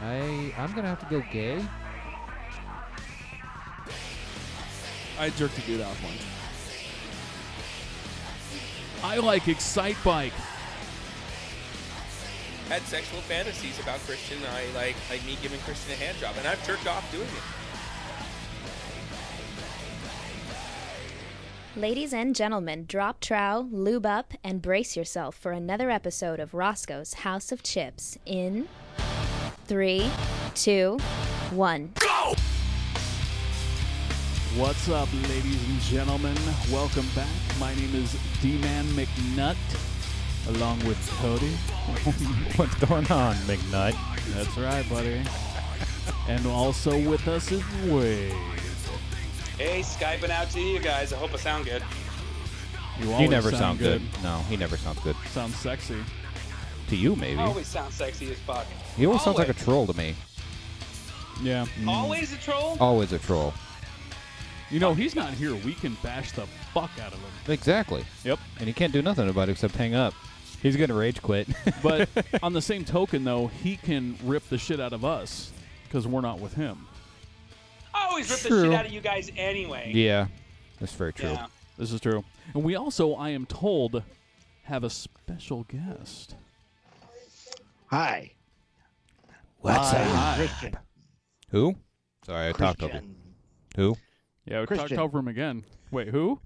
I'm gonna have to go gay. I jerked a dude off once. I like Excite Bike. Had sexual fantasies about Christian. I like me giving Christian a hand job, and I've jerked off doing it. Ladies and gentlemen, drop trow, lube up, and brace yourself for another episode of Roscoe's House of Chips in 3, 2, 1. Go! What's up, ladies and gentlemen? Welcome back. My name is D-Man McNutt, along with Cody. What's going on, McNutt? That's right, buddy. And also with us is Wade. Hey, Skyping out to you guys. I hope I sound good. You never sound good. No, he never sounds good. Sounds sexy. To you, maybe. Always sound sexy as fuck. He always sounds like a troll to me. Yeah. Always a troll? Always a troll. You know, he's not here. We can bash the fuck out of him. Exactly. Yep. And he can't do nothing about it except hang up. He's going to rage quit. But on the same token, though, he can rip the shit out of us because we're not with him. I always rip the True. shit out of you guys anyway. Yeah, that's very true. Yeah. This is true. And we also, I am told, have a special guest. Hi. What's I'm Christian. Who? Sorry, I talked over you. Christian. Who? Yeah, we Christian. talked over him again. Wait, who?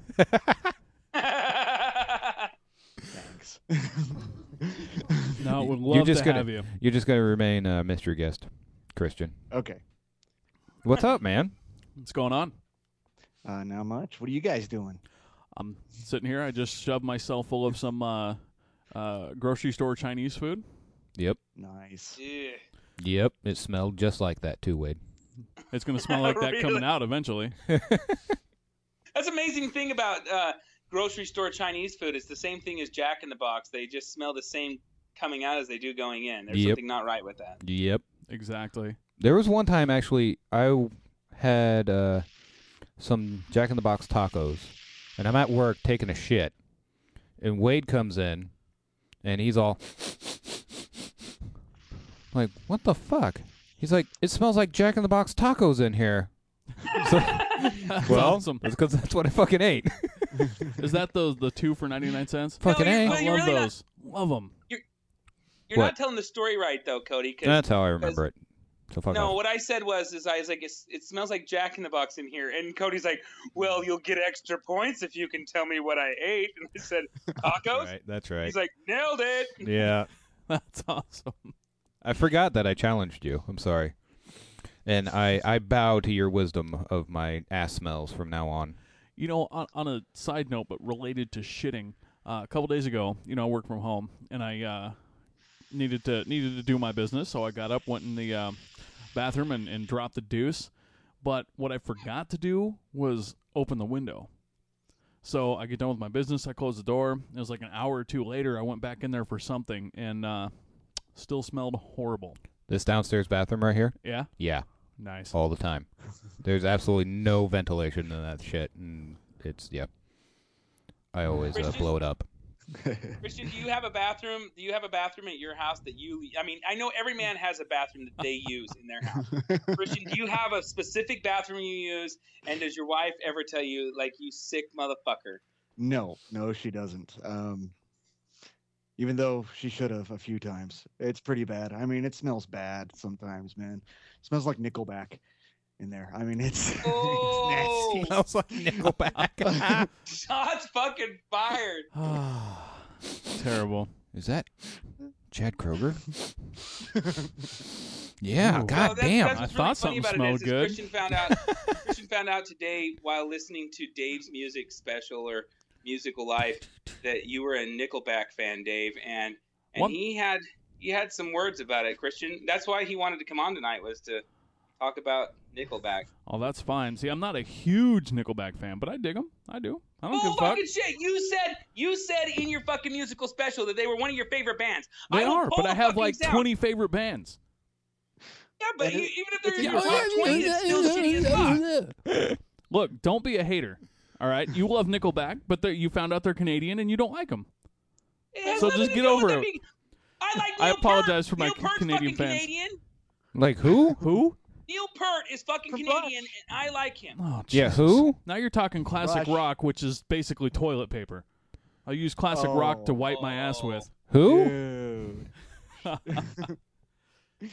Thanks. No, we'd love to gonna, have you. You're just going to remain a mystery guest, Christian. Okay. What's up, man? What's going on? Not much. What are you guys doing? I'm sitting here. I just shoved myself full of some grocery store Chinese food. Yep. Nice. Yeah. Yep. It smelled just like that, too, Wade. It's going to smell like that Really? coming out eventually. That's the amazing thing about grocery store Chinese food. It's the same thing as Jack in the Box. They just smell the same coming out as they do going in. There's Yep. something not right with that. Yep. Exactly. There was one time, actually, I had some Jack in the Box tacos, and I'm at work taking a shit, and Wade comes in, and he's all like, what the fuck? He's like, it smells like Jack in the Box tacos in here. So, That's well, awesome. it's because that's what I fucking ate. Is that the 2 for 99 cents? Fucking No, A. you- I you're love really those. Love them. You're What? not telling the story right, though, Cody. 'cause- That's how I remember it. So fuck No, off. what I said was I was like, it smells like Jack in the Box in here. And Cody's like, well, you'll get extra points if you can tell me what I ate. And I said, tacos? Right, that's right. He's like, nailed it. Yeah. That's awesome. I forgot that I challenged you. I'm sorry. And I bow to your wisdom of my ass smells from now on. You know, on a side note, but related to shitting, a couple days ago, you know, I work from home, and I needed to do my business, so I got up, went in the bathroom, and dropped the deuce. But what I forgot to do was open the window. So I get done with my business, I close the door. It was like an hour or two later, I went back in there for something, and still smelled horrible. This downstairs bathroom right here? Yeah? Yeah, Nice. all the time. There's absolutely no ventilation in that shit, and it's, yeah. I always blow it up. Christian, do you have a bathroom? Do you have a bathroom at your house that you? I mean, I know every man has a bathroom that they use in their house. Christian, do you have a specific bathroom you use? And does your wife ever tell you, like, you sick motherfucker? No, she doesn't. Even though she should have a few times. It's pretty bad. I mean, it smells bad sometimes, man. It smells like Nickelback in there. I mean, it's, Oh, it's Smells like Nickelback. shots fucking fired. Terrible. Is that Chad Kroger? Yeah, Ooh. god Well, damn. That's I what's thought really something funny smelled about it is good. Christian found out today while listening to Dave's music special or Musical Life that you were a Nickelback fan, Dave, and What? he had some words about it, Christian. That's why he wanted to come on tonight, was to talk about Nickelback. Oh, that's fine. See, I'm not a huge Nickelback fan, but I dig them. I do. I don't give a fuck. Fucking shit! You said in your fucking musical special that they were one of your favorite bands. They I will are, pull but I the have fucking like sound. 20 favorite bands. Yeah, but And even if they're in it's your top 20, it's still shitty as fuck. Look, don't be a hater. All right, you love Nickelback, but you found out they're Canadian and you don't like them. It has So nothing just to get do with over them it. being- I like I Neil apologize Peart. for my Neil Peart's Canadian fucking fans. Canadian. Like who? Who? Neil Peart is fucking From Canadian, and I like him. Oh, Yeah, Jesus. who? Now you're talking classic Rush. rock, which is basically toilet paper. I use classic rock to wipe my ass with. Who? Dude.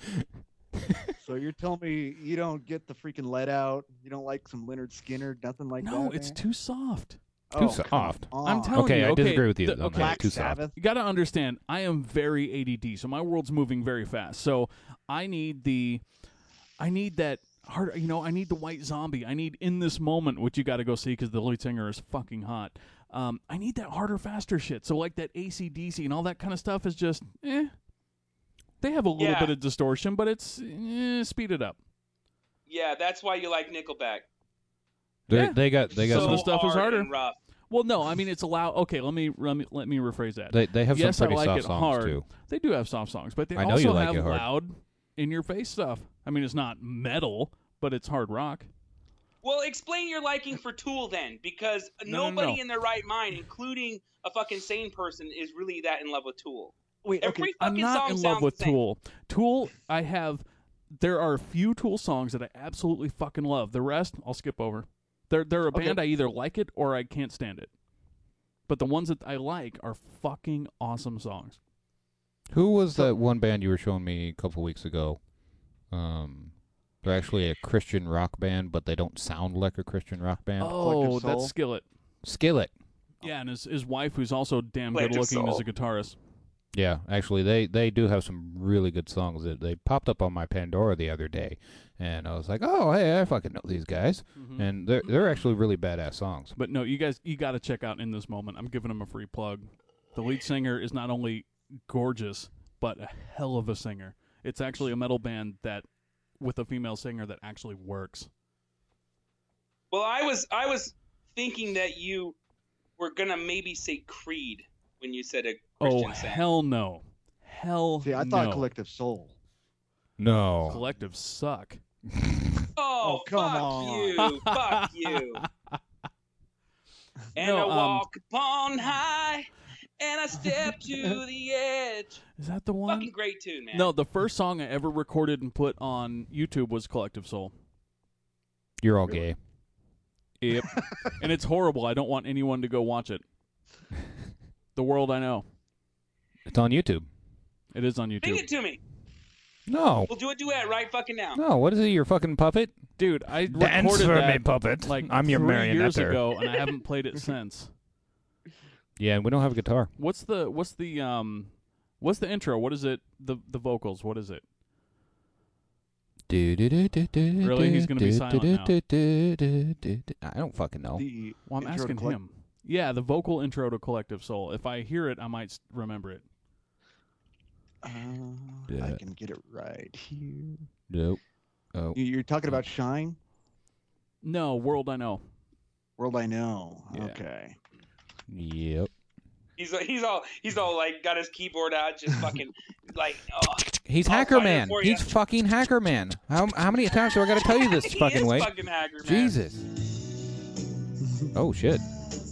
So you're telling me you don't get the freaking Let Out? You don't like some Leonard Skinner? Nothing like that? No, it's man? too soft. Too Oh, soft. come I'm on. telling Okay, you. I disagree with you the- on okay, that. Black Too soft. Sabbath. You got to understand, I am very ADD, so my world's moving very fast. So I need that hard. I need the White Zombie. I need In This Moment, which you got to go see because the lead singer is fucking hot. I need that harder, faster shit. So like that AC/DC and all that kind of stuff is just They have a little Yeah. bit of distortion, but it's speed it up. Yeah, that's why you like Nickelback. Yeah. They got Some So of the stuff is hard harder. and rough. Well, no, I mean it's allowed. Okay, let me rephrase that. they have Yes, some pretty I like soft it songs hard. too. They do have soft songs, but they I know also you like have it hard. loud, in-your-face stuff. I mean, it's not metal, but it's hard rock. Well, explain your liking for Tool then, because No. nobody in their right mind, including a fucking sane person, is really that in love with Tool. Wait, okay. Every I'm fucking not song in love sounds with the same. Tool. Tool, there are a few Tool songs that I absolutely fucking love. The rest, I'll skip over. They're a band I either like it or I can't stand it. But the ones that I like are fucking awesome songs. Who was that one band you were showing me a couple weeks ago? They're actually a Christian rock band, but they don't sound like a Christian rock band. Oh, Collective that's Soul? Skillet. Skillet. Yeah, and his wife, who's also damn Collective good looking, is Soul. a guitarist. Yeah, actually, they do have some really good songs. They popped up on my Pandora the other day, and I was like, oh, hey, I fucking know these guys. Mhm. And they're actually really badass songs. But no, you got to check out In This Moment. I'm giving him a free plug. The lead singer is not only gorgeous, but a hell of a singer. It's actually a metal band that with a female singer that actually works. Well, I was thinking that you were gonna maybe say Creed when you said a Christian Oh, band. hell no. Hell See, I thought no. Collective Soul. No. Collectives suck. Oh, come fuck on. you, fuck you. And No, I walk upon high, and I step to the edge. Is that the one? Fucking great tune, man. No, the first song I ever recorded and put on YouTube was Collective Soul. You're all gay. Yep. And it's horrible. I don't want anyone to go watch it. The World I Know. It's on YouTube. It is on Sing YouTube. it to me. No. We'll do a duet right fucking now. No, what is it, your fucking puppet? Dude, I Dance recorded for that me, puppet. like I'm your 3 years marionette. ago, and I haven't played it since. Yeah, and we don't have a guitar. What's the intro? What is it? The vocals. What is it? Really? He's gonna be silent I don't fucking know. The Well, I'm intro to asking Collect- him. Yeah, the vocal intro to Collective Soul. If I hear it, I might remember it. I Yeah. can get it right here. Nope. Oh. You're talking about Shine? No, World I Know. World I Know. Yeah. Okay. Yep. He's all like got his keyboard out, just fucking like. Oh. He's I'll Hacker find it Man. for ya. He's fucking Hacker Man. How many times do I got to tell you this He fucking is way? fucking Hacker, man. Jesus. Oh shit.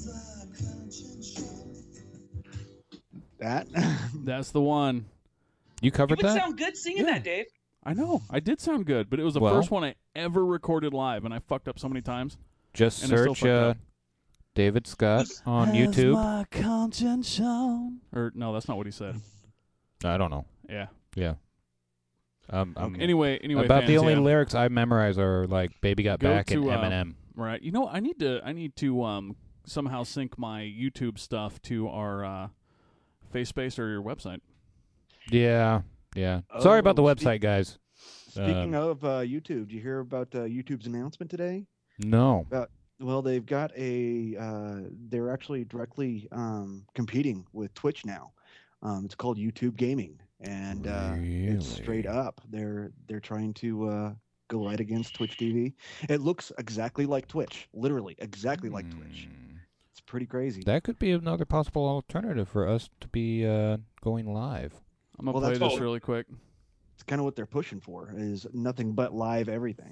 That? That's the one. You You covered would that? sound good singing Yeah. that, Dave. I know. I did sound good, but it was the Well- first one I ever recorded live, and I fucked up so many times. Just And I still search fucked up. David Scott on YouTube. My conscience shown? Or no, that's not what he said. I don't know. Yeah. Yeah. Anyway, About the fans, only yeah. lyrics I memorize are like "Baby Got Go Back" and to, Eminem. Right. You know, I need to somehow sync my YouTube stuff to our FaceSpace or your website. Yeah. Yeah. Sorry about the Oh, website, guys. Speaking of YouTube, did you hear about YouTube's announcement today? No. Well, they've got they're actually directly competing with Twitch now. It's called YouTube Gaming, and it's straight Really? up. They're trying to go right against Twitch TV. It looks exactly like Twitch, literally exactly like Twitch. It's pretty crazy. That could be another possible alternative for us to be going live. I'm gonna Well, play that's this all- really quick. It's kind of what they're pushing for, is nothing but live everything.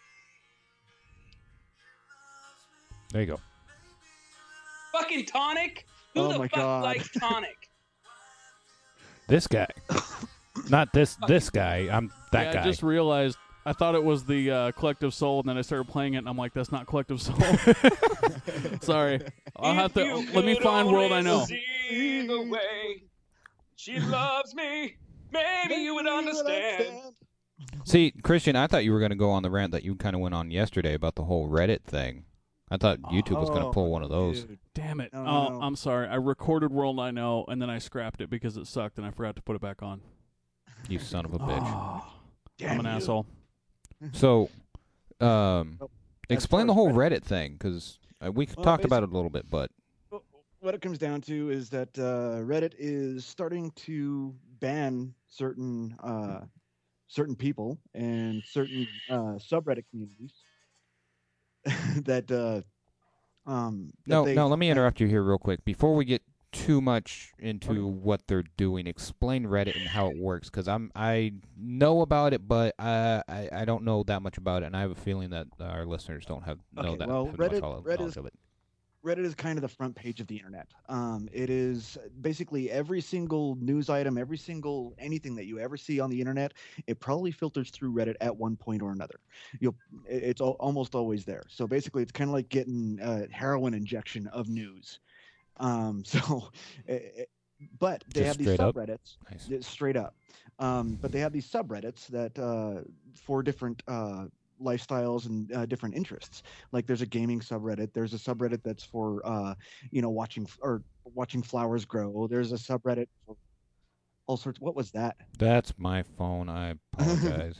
There you go. Fucking Tonic. Who Oh the my fuck God. likes Tonic? This guy. Not this guy. That guy. I just realized I thought it was the Collective Soul, and then I started playing it, and I'm like, that's not Collective Soul. Sorry. I'll have to. Let me find World I Know. See the way she loves me. Maybe you would understand. See, Christian, I thought you were going to go on the rant that you kind of went on yesterday about the whole Reddit thing. I thought YouTube was going to pull one of those. Dude. Damn it. No. I'm sorry. I recorded World I Know, and then I scrapped it because it sucked, and I forgot to put it back on. You son of a bitch. I'm an asshole. So, explain far the as whole Reddit- Reddit thing, because we talked about it a little bit, but What it comes down to is that Reddit is starting to ban certain people and certain subreddit communities that no, they, let me interrupt you here real quick. Before we get too much into what they're doing, explain Reddit and how it works, because I know about it, but I don't know that much about it, and I have a feeling that our listeners don't have Okay, that well, much Reddit- knowledge of it. Reddit is kind of the front page of the internet. It is basically every single news item, every single anything that you ever see on the internet, it probably filters through Reddit at one point or another. It's almost always there. So basically, it's kind of like getting a heroin injection of news. But they Just have these straight up? subreddits. Nice. Straight up. But they have these subreddits that for different lifestyles and different interests. Like there's a gaming subreddit. There's a subreddit that's for watching flowers grow. There's a subreddit for all sorts. What was that? That's my phone. I apologize.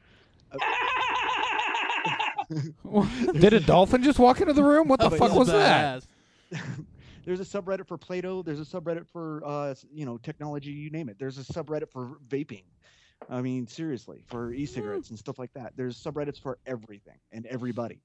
Did a dolphin just walk into the room? What the fuck was that? There's a subreddit for Play-Doh. There's a subreddit for technology. You name it. There's a subreddit for vaping. I mean, seriously, for e-cigarettes and stuff like that. There's subreddits for everything and everybody.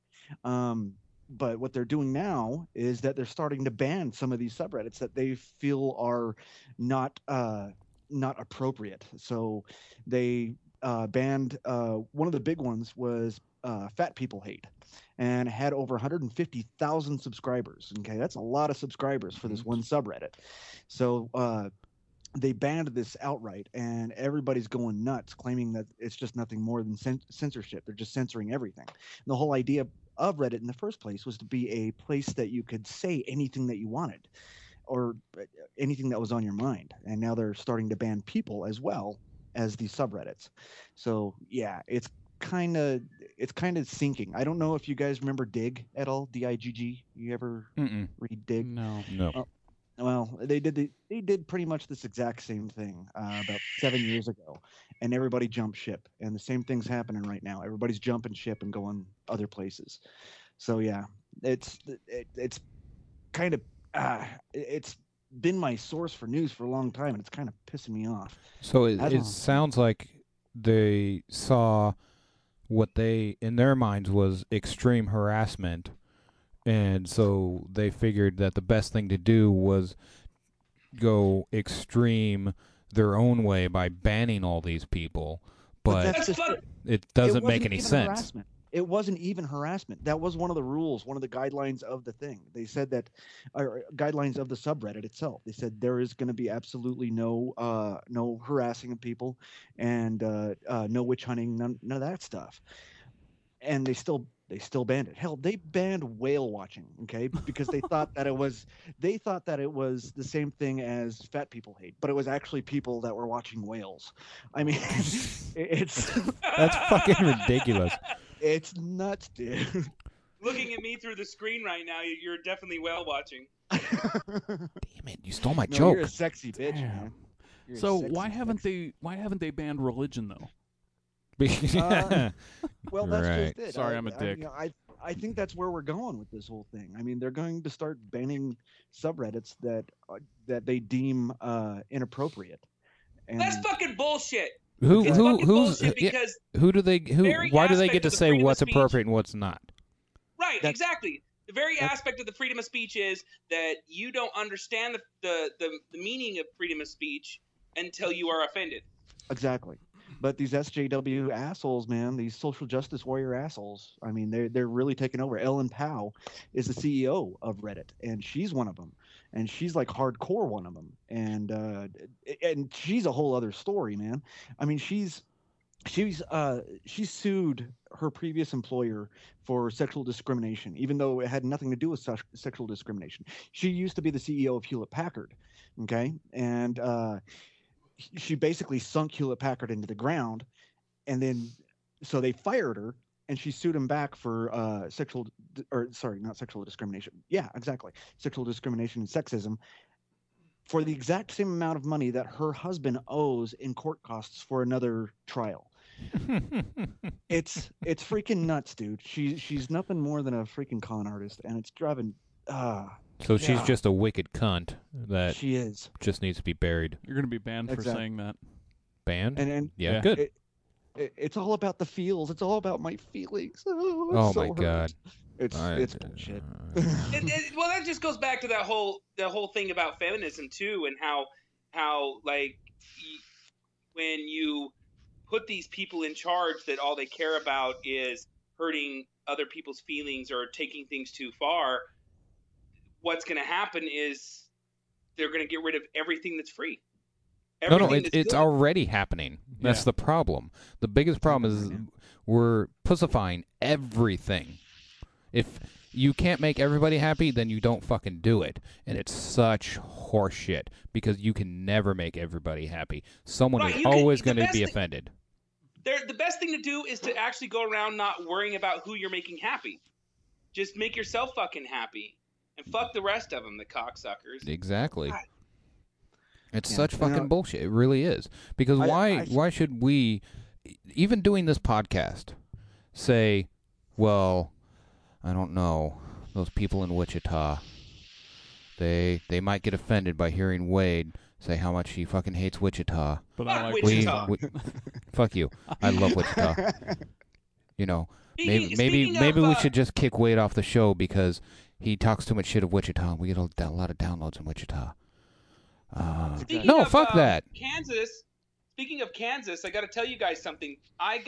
But what they're doing now is that they're starting to ban some of these subreddits that they feel are not appropriate. So they banned one of the big ones was Fat People Hate, and it had over 150,000 subscribers. Okay, that's a lot of subscribers for this one subreddit. So they banned this outright, and everybody's going nuts, claiming that it's just nothing more than censorship. They're just censoring everything. And the whole idea of Reddit in the first place was to be a place that you could say anything that you wanted, or anything that was on your mind. And now they're starting to ban people as well as these subreddits. So yeah, it's kind of sinking. I don't know if you guys remember Dig at all. DIGG. You ever read Dig? No. Well, they did pretty much this exact same thing about 7 years ago, and everybody jumped ship. And the same thing's happening right now. Everybody's jumping ship and going other places. So yeah, it's kind of it's been my source for news for a long time, and it's kind of pissing me off. So it sounds like they saw what they in their minds was extreme harassment. And so they figured that the best thing to do was go extreme their own way by banning all these people. But it doesn't make any sense. Harassment. It wasn't even harassment. That was one of the rules, one of the guidelines of the thing. They said that, guidelines of the subreddit itself. They said there is going to be absolutely no harassing of people, and no witch hunting, none of that stuff. And they still banned it. Hell, they banned whale watching, okay? Because they thought that it was the same thing as Fat People Hate, but it was actually people that were watching whales. I mean, that's fucking ridiculous. It's nuts, dude. Looking at me through the screen right now, you're definitely whale watching. Damn it! You stole my No, joke. you're a sexy bitch, man. You're So a sexy why haven't they banned religion though? Well, that's Right. just it. Sorry, I'm a dick. I think that's where we're going with this whole thing. I mean, they're going to start banning subreddits that they deem inappropriate. And That's fucking bullshit. Who's bullshit because why do they aspect get to of the say freedom of what's speech- appropriate and what's not? Right, exactly. The very aspect of the freedom of speech is that you don't understand the meaning of freedom of speech until you are offended. Exactly. But these SJW assholes, man, these social justice warrior assholes, I mean, they're really taking over. Ellen Pao is the CEO of Reddit, and she's one of them. And she's like hardcore one of them. And she's a whole other story, man. I mean, she's she sued her previous employer for sexual discrimination, even though it had nothing to do with sexual discrimination. She used to be the CEO of Hewlett Packard, okay, and she basically sunk Hewlett Packard into the ground, and then so they fired her, and she sued him back for not sexual discrimination. Yeah, exactly, sexual discrimination and sexism, for the exact same amount of money that her husband owes in court costs for another trial. It's freaking nuts, dude. She's nothing more than a freaking con artist, and it's driving. So she's just a wicked cunt that She is. just needs to be buried. You're going to be banned for Exactly. saying that. Banned? And yeah, Yeah. good. it's all about the feels. It's all about my feelings. Oh, Oh it's so my hurt. God. It's bullshit. Well, that just goes back to the whole thing about feminism too, and how like when you put these people in charge that all they care about is hurting other people's feelings or taking things too far, what's going to happen is they're going to get rid of everything that's free. No, Everything that's it's good. already happening. That's Yeah. the problem. The biggest problem is we're pussifying everything. If you can't make everybody happy, then you don't fucking do it. And it's such horseshit because you can never make everybody happy. Someone Right, is you can- always the going to best be thing- offended. The best thing to do is to actually go around not worrying about who you're making happy. Just make yourself fucking happy, and fuck the rest of them, the cocksuckers. Exactly. God. It's Yeah, such and, fucking bullshit. It really is. Because why should we, even doing this podcast, say, well, I don't know, those people in Wichita, they might get offended by hearing Wade say how much he fucking hates Wichita. But Fuck I like Wichita. Fuck you. I love Wichita. You know, maybe Speaking maybe of, we should just kick Wade off the show because he talks too much shit of Wichita. We get a lot of downloads in Wichita. Speaking No, of, fuck that. Kansas. Speaking of Kansas, I got to tell you guys something. I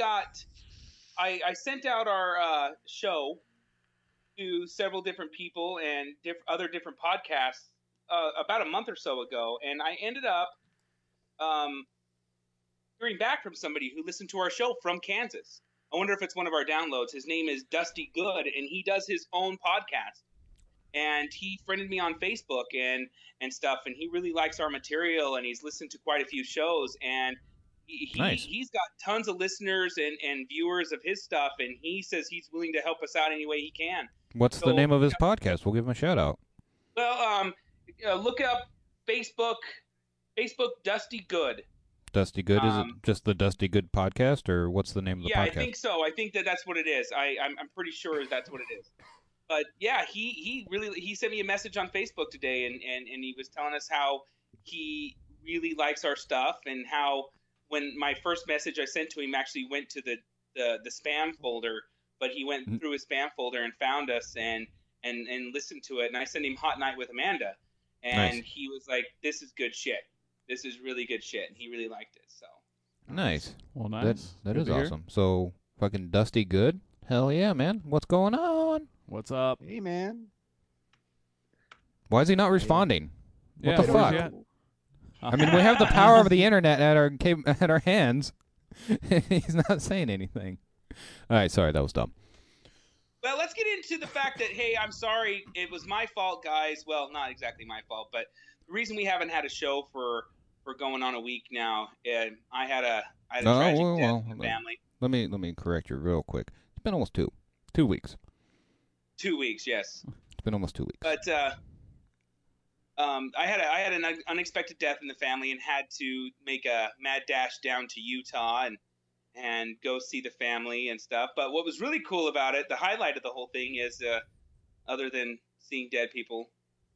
sent out our show to several different people and other different podcasts about a month or so ago, and I ended up hearing back from somebody who listened to our show from Kansas. I wonder if it's one of our downloads. His name is Dusty Good, and he does his own podcast. And he friended me on Facebook and stuff, and he really likes our material, and he's listened to quite a few shows, and Nice. he's got tons of listeners and viewers of his stuff, and he says he's willing to help us out any way he can. What's the So- name of his podcast? We'll give him a shout out. Well, look up Facebook Dusty Good. Dusty Good, is it Um, just the Dusty Good podcast, or what's the name of the Yeah, podcast? I think so. I think that's what it is. I'm pretty sure that's what it is. But yeah, he sent me a message on Facebook today, and he was telling us how he really likes our stuff, and how when my first message I sent to him actually went to the spam folder, but he went through his spam folder and found us and listened to it, and I sent him Hot Night with Amanda, and Nice. he was like, "This is good shit. This is really good shit," and he really liked it. So. Nice. Well, nice. That Good is to hear. awesome. So, fucking Dusty Good? Hell yeah, man. What's going on? What's up? Hey, man. Why is he not responding? Yeah, What the where's fuck? he at? I mean, we have the power of the internet at our hands. He's not saying anything. All right, sorry, that was dumb. Well, let's get into the fact that, hey, I'm sorry, it was my fault, guys. Well, not exactly my fault, but the reason we haven't had a show for going on a week now, I had a tragic death in the family. Let me correct you real quick. It's been almost 2 weeks. 2 weeks, yes. It's been almost 2 weeks. But I had an unexpected death in the family and had to make a mad dash down to Utah and go see the family and stuff. But what was really cool about it, the highlight of the whole thing is, other than seeing dead people.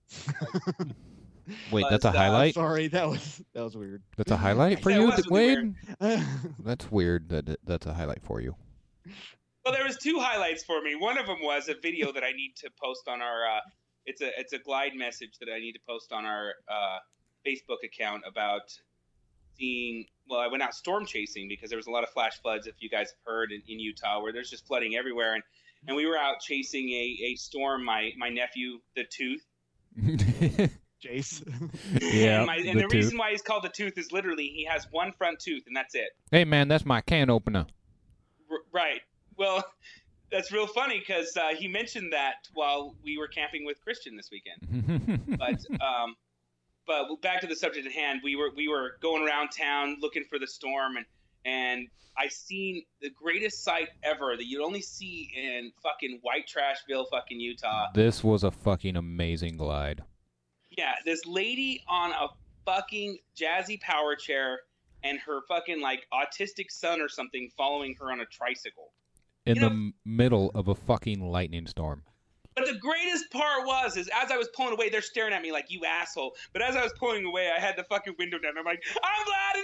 Wait, was, that's a highlight? Sorry, that was weird. That's a highlight for Yeah, it you, was really Wade? That's weird that's a highlight for you. Well, there was 2 highlights for me. One of them was a video that I need to post on our. It's a glide message that I need to post on our Facebook account about seeing. Well, I went out storm chasing because there was a lot of flash floods. If you guys have heard in Utah, where there's just flooding everywhere, and we were out chasing a storm. My nephew, the Tooth, Jace. Yeah, And the reason why he's called the Tooth is literally he has one front tooth, and that's it. Hey, man, that's my can opener. Right. Well, that's real funny because he mentioned that while we were camping with Christian this weekend. But back to the subject at hand, we were going around town looking for the storm, and I seen the greatest sight ever that you'd only see in fucking White Trashville, fucking Utah. This was a fucking amazing glide. Yeah, this lady on a fucking jazzy power chair and her fucking like autistic son or something following her on a tricycle. In the middle of a fucking lightning storm. But the greatest part is as I was pulling away, they're staring at me like, you asshole. But as I was pulling away, I had the fucking window down. I'm like, I'm gliding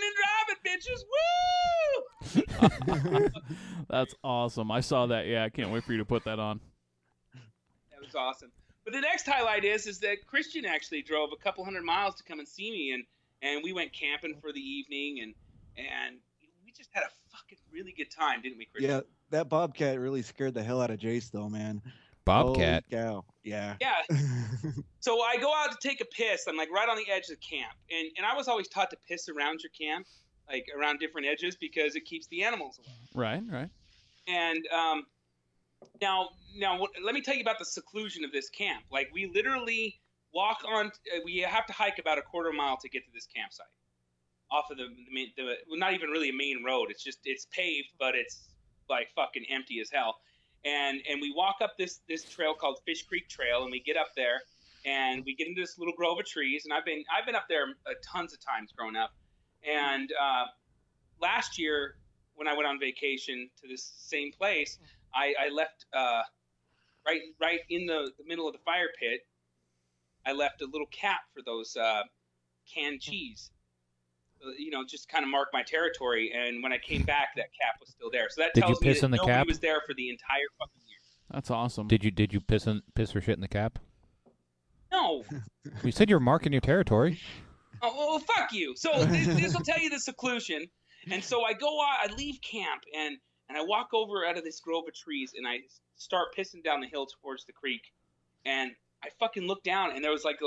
and driving, bitches. Woo! That's awesome. I saw that. Yeah, I can't wait for you to put that on. That was awesome. But the next highlight is that Christian actually drove a couple 100 miles to come and see me, and we went camping for the evening, and we just had a fucking really good time, didn't we, Christian? Yeah, that Bobcat really scared the hell out of Jace, though, man. Bobcat? Holy cow. Yeah. Yeah. So I go out to take a piss. I'm like right on the edge of the camp, and I was always taught to piss around your camp, like around different edges, because it keeps the animals away. Right. And now, let me tell you about the seclusion of this camp. Like, we literally walk on. We have to hike about a quarter mile to get to this campsite, off of the well, not even really a main road. It's paved, but it's like fucking empty as hell. And we walk up this trail called Fish Creek Trail, and we get up there, and we get into this little grove of trees. And I've been up there tons of times growing up. And last year, when I went on vacation to this same place, I left right in the middle of the fire pit. I left a little cap for those canned cheese. Just kind of mark my territory. And when I came back, that cap was still there. So that tells me that nobody was there for the entire fucking year. That's awesome. Did you piss or shit in the cap? No. You said you were marking your territory. Oh, well, fuck you. So this will tell you the seclusion. And so I go out, I leave camp, and I walk over out of this grove of trees, and I start pissing down the hill towards the creek. And I fucking look down, and there was like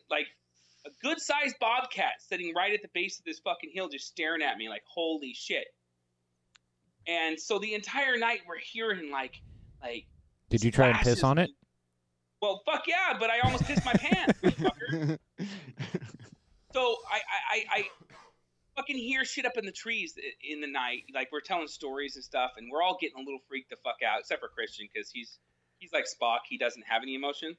a good-sized bobcat sitting right at the base of this fucking hill just staring at me like, holy shit. And so the entire night we're hearing like Did you try and piss on it? Well, fuck yeah, but I almost pissed my pants, motherfucker. So I fucking hear shit up in the trees in the night. Like, we're telling stories and stuff, and we're all getting a little freaked the fuck out, except for Christian, because he's like Spock. He doesn't have any emotion.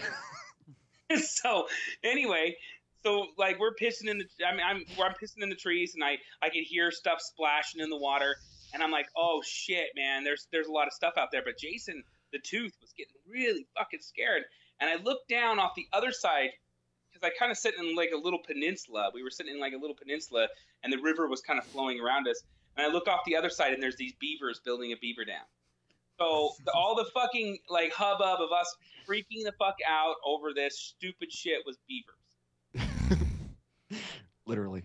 So anyway, like we're pissing in I'm pissing in the trees, and I could hear stuff splashing in the water, and I'm like, oh shit, man, there's a lot of stuff out there. But Jason, the Tooth, was getting really fucking scared, and I looked down off the other side because I kind of sit in like a little peninsula. We were sitting in like a little peninsula, and the river was kind of flowing around us. And I look off the other side, and there's these beavers building a beaver dam. So all the fucking like hubbub of us freaking the fuck out over this stupid shit was beavers. Literally.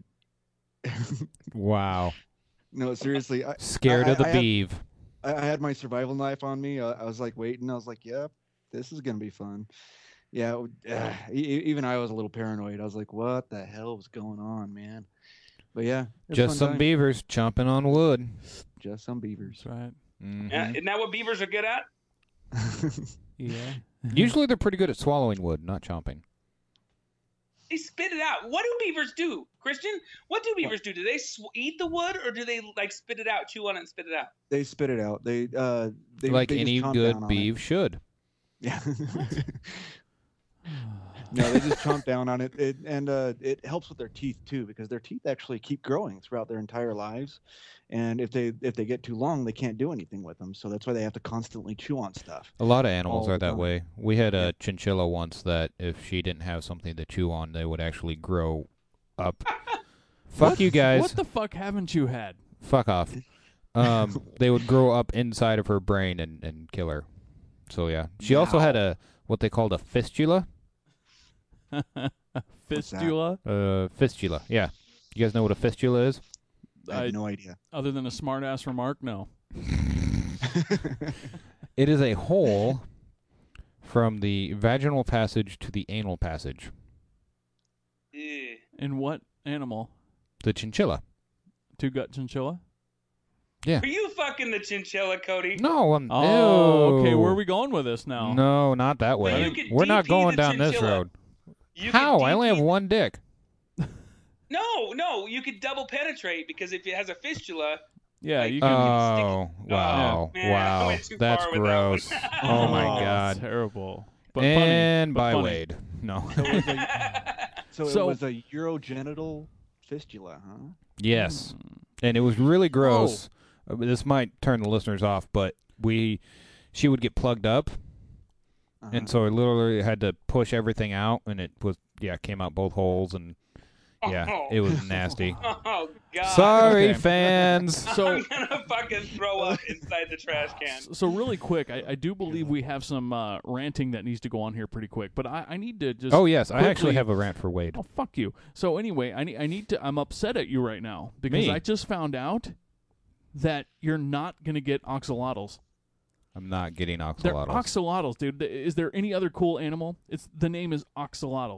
Wow. No, seriously. Scared of the beeve. I had my survival knife on me. I was like waiting. I was like, yep, this is going to be fun. Yeah, even I was a little paranoid. I was like, what the hell was going on, man? But yeah. Just some beavers chomping on wood. Just some beavers. That's right. Mm-hmm. Yeah, isn't that what beavers are good at? Yeah. Usually they're pretty good at swallowing wood, not chomping. They spit it out. What do beavers do, Christian? What do beavers do? Do they eat the wood, or do they like spit it out, chew on it, and spit it out? They spit it out. They like they any just good chomp down on beeve it. should. Yeah. No, they just chomp down on it. It helps with their teeth too, because their teeth actually keep growing throughout their entire lives, and if they get too long, they can't do anything with them. So that's why they have to constantly chew on stuff. A lot of animals all are the that time. way. We had a chinchilla once that if she didn't have something to chew on, they would actually grow up. Fuck you guys. What the fuck haven't you had? Fuck off. They would grow up inside of her brain and kill her. So yeah. She also had what they called a fistula. Fistula? Fistula, yeah. You guys know what a fistula is? I have no idea. Other than a smart-ass remark, no. It is a hole from the vaginal passage to the anal passage. In what animal? The chinchilla. Two-gut chinchilla? Are you fucking the chinchilla, Cody? No, Oh, okay. ew. Where are we going with this now? No, not that Well, way. you could We're not DP going the down this chinchilla. road. You How? could I only have DP one dick. No, you could double penetrate because if it has a fistula. Yeah, you You can. can stick Oh, wow. man, I Wow. went too That's far with that gross. one. Oh, my God. Terrible. But And funny. But by funny. Wade. No. So So- it was a urogenital fistula, huh? Yes. And it was really gross. This might turn the listeners off, but she would get plugged up. And so I literally had to push everything out, and it came out both holes, and it was nasty. Oh God! Sorry, Okay. fans. So, I'm gonna fucking throw up inside the trash can. so really quick, I do believe we have some ranting that needs to go on here pretty quick. But I need to just. Oh, yes. I actually quickly- have a rant for Wade. Oh, fuck you. So anyway, I need to. I'm upset at you right now because Me? I just found out that you're not gonna get oxalotls. I'm not getting They're oxalotls. oxalotls, dude. Is there any other cool animal? The name is oxalotl.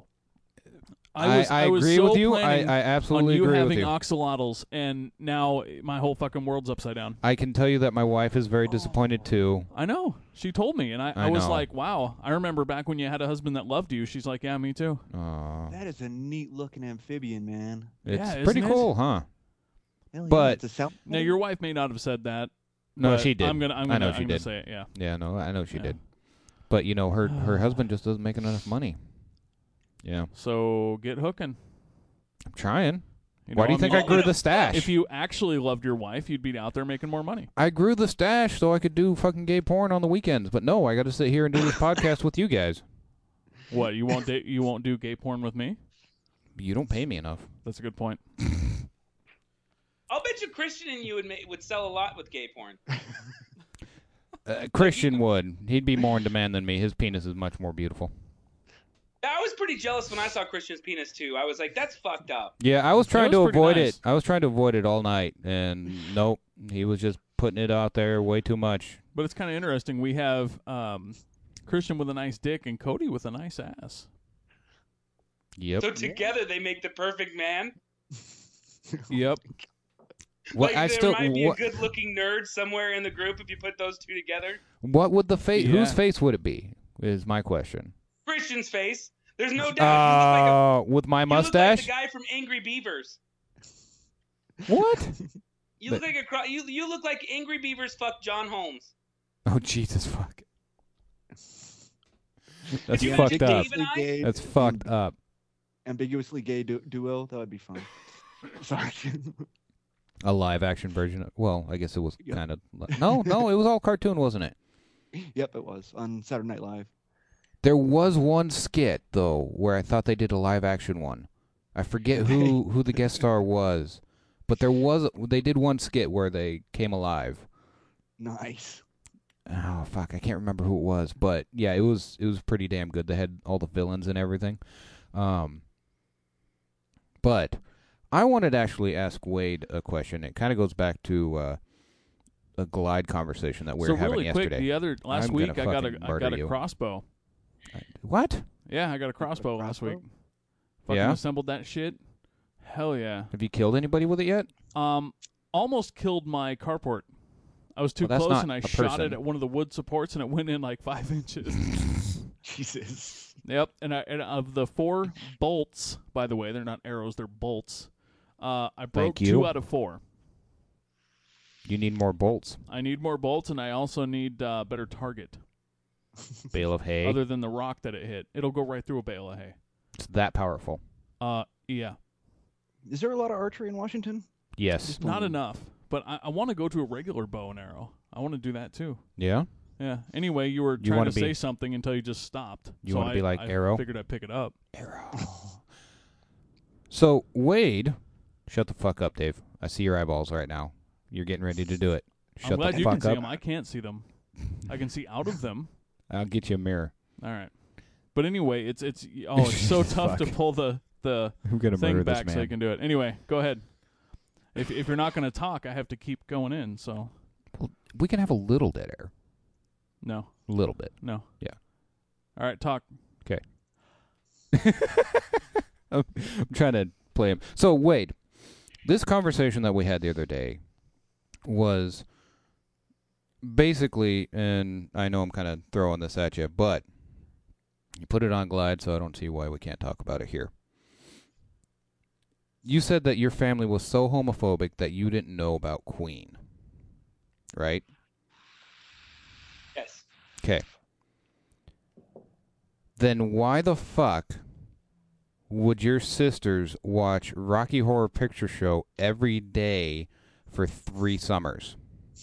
I was agree so with you. planning I absolutely on you agree having with you. oxalotls, and now my whole fucking world's upside down. I can tell you that my wife is very disappointed, too. I know. She told me, and I I was know. like, wow. I remember back when you had a husband that loved you. She's like, yeah, me too. That is a neat looking amphibian, man. It's Yeah, pretty isn't it? cool, huh? Hell yeah, But- it's a South Now, your wife may not have said that. No, but she did. I'm I know she gonna did. say it, yeah. Yeah, no, I know she Yeah. did. But, her husband just doesn't make enough money. Yeah. So get hooking. I'm trying. You Why know, do you think mean, I grew the stash? If you actually loved your wife, you'd be out there making more money. I grew the stash so I could do fucking gay porn on the weekends. But no, I got to sit here and do this podcast with you guys. What, you won't you won't do gay porn with me? You don't pay me enough. That's a good point. I'll bet you Christian and you would sell a lot with gay porn. Christian would. He'd be more in demand than me. His penis is much more beautiful. I was pretty jealous when I saw Christian's penis too. I was like, that's fucked up. Yeah, I was trying was to pretty avoid nice. it. I was trying to avoid it all night, and nope, he was just putting it out there way too much. But it's kind of interesting. We have Christian with a nice dick and Cody with a nice ass. Yep. So together they make the perfect man. Yep. What Like, I there still might be what, a good-looking nerd somewhere in the group if you put those two together. what would the face? Yeah. Whose face would it be? Is my question. Christian's face. There's no doubt. With my You look like mustache? the guy from Angry Beavers. What? You look like you look like Angry Beavers fuck John Holmes. Oh Jesus fuck! That's you fucked guys up. Dave and I? Gay, That's fucked up. ambiguously gay duo. That would be fun. Sorry. A live action version. Well, I guess it was Yep. kind of. No, it was all cartoon, wasn't it? Yep, it was on Saturday Night Live. There was one skit though where I thought they did a live action one. I forget who the guest star was, but they did one skit where they came alive. Nice. Oh fuck, I can't remember who it was, but yeah, it was pretty damn good. They had all the villains and everything. But I wanted to actually ask Wade a question. It kind of goes back to a glide conversation that we were so having really quick, yesterday. last I'm week gonna I got fucking a murder you. crossbow. What? Yeah, I got a crossbow last week. Fucking Yeah? assembled that shit. Hell yeah. Have you killed anybody with it yet? Almost killed my carport. I was too Well, that's close not and I a shot person. it at one of the wood supports and it went in like 5 inches. Jesus. Yep, and of the 4 bolts, by the way, they're not arrows, they're bolts. I broke Thank you. 2 out of 4. You need more bolts. I need more bolts, and I also need better target. Bale of hay. Other than the rock that it hit, it'll go right through a bale of hay. It's that powerful. Yeah, Is there a lot of archery in Washington? Yes. not enough. But I want to go to a regular bow and arrow. I want to do that too. Yeah? Yeah. Anyway, you were You trying wanna to be- say something until you just stopped. You so wanna be like I Arrow? Figured I'd pick it up. Arrow. So, Wade, shut the fuck up, Dave. I see your eyeballs right now. You're getting ready to do it. Shut I'm glad the you fuck can see up. them. I can't see them. I can see out of them. I'll get you a mirror. All right. But anyway, it's so tough to Fuck. pull the I'm gonna thing murder back this so you man. can do it. Anyway, go ahead. If you're not going to talk, I have to keep going in. So We can have a little dead air. no, A little bit. no. Yeah. All right, talk. I'm trying to play him. So, Wade, this conversation that we had the other day was basically, and I know I'm kind of throwing this at you, but you put it on Glide, so I don't see why we can't talk about it here. You said that your family was so homophobic that you didn't know about Queen, right? Yes. Okay. Then why the fuck would your sisters watch Rocky Horror Picture Show every day for 3 summers?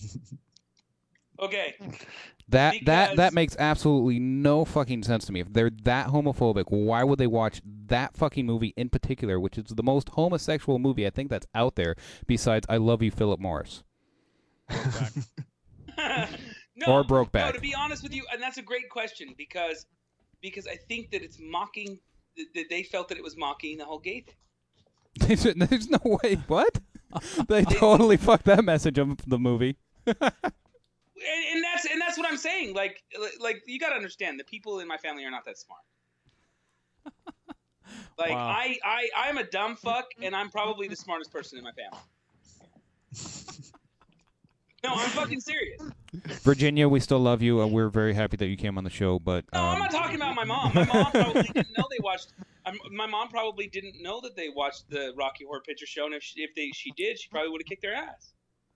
Okay. That makes absolutely no fucking sense to me. If they're that homophobic, why would they watch that fucking movie in particular, which is the most homosexual movie I think that's out there besides I Love You, Philip Morris? No, Or Brokeback. No, to be honest with you, and that's a great question because I think that it's mocking. That they felt that it was mocking the whole gay thing. There's no way. What? They totally fucked that message of the movie. And that's what I'm saying. Like you got to understand, the people in my family are not that smart. Like Wow. I'm a dumb fuck, and I'm probably the smartest person in my family. No, I'm fucking serious. Virginia, we still love you. We're very happy that you came on the show, but No, I'm not talking about my mom. My mom probably didn't know they watched. My mom probably didn't know that they watched the Rocky Horror Picture Show, and if she did, she probably would have kicked their ass.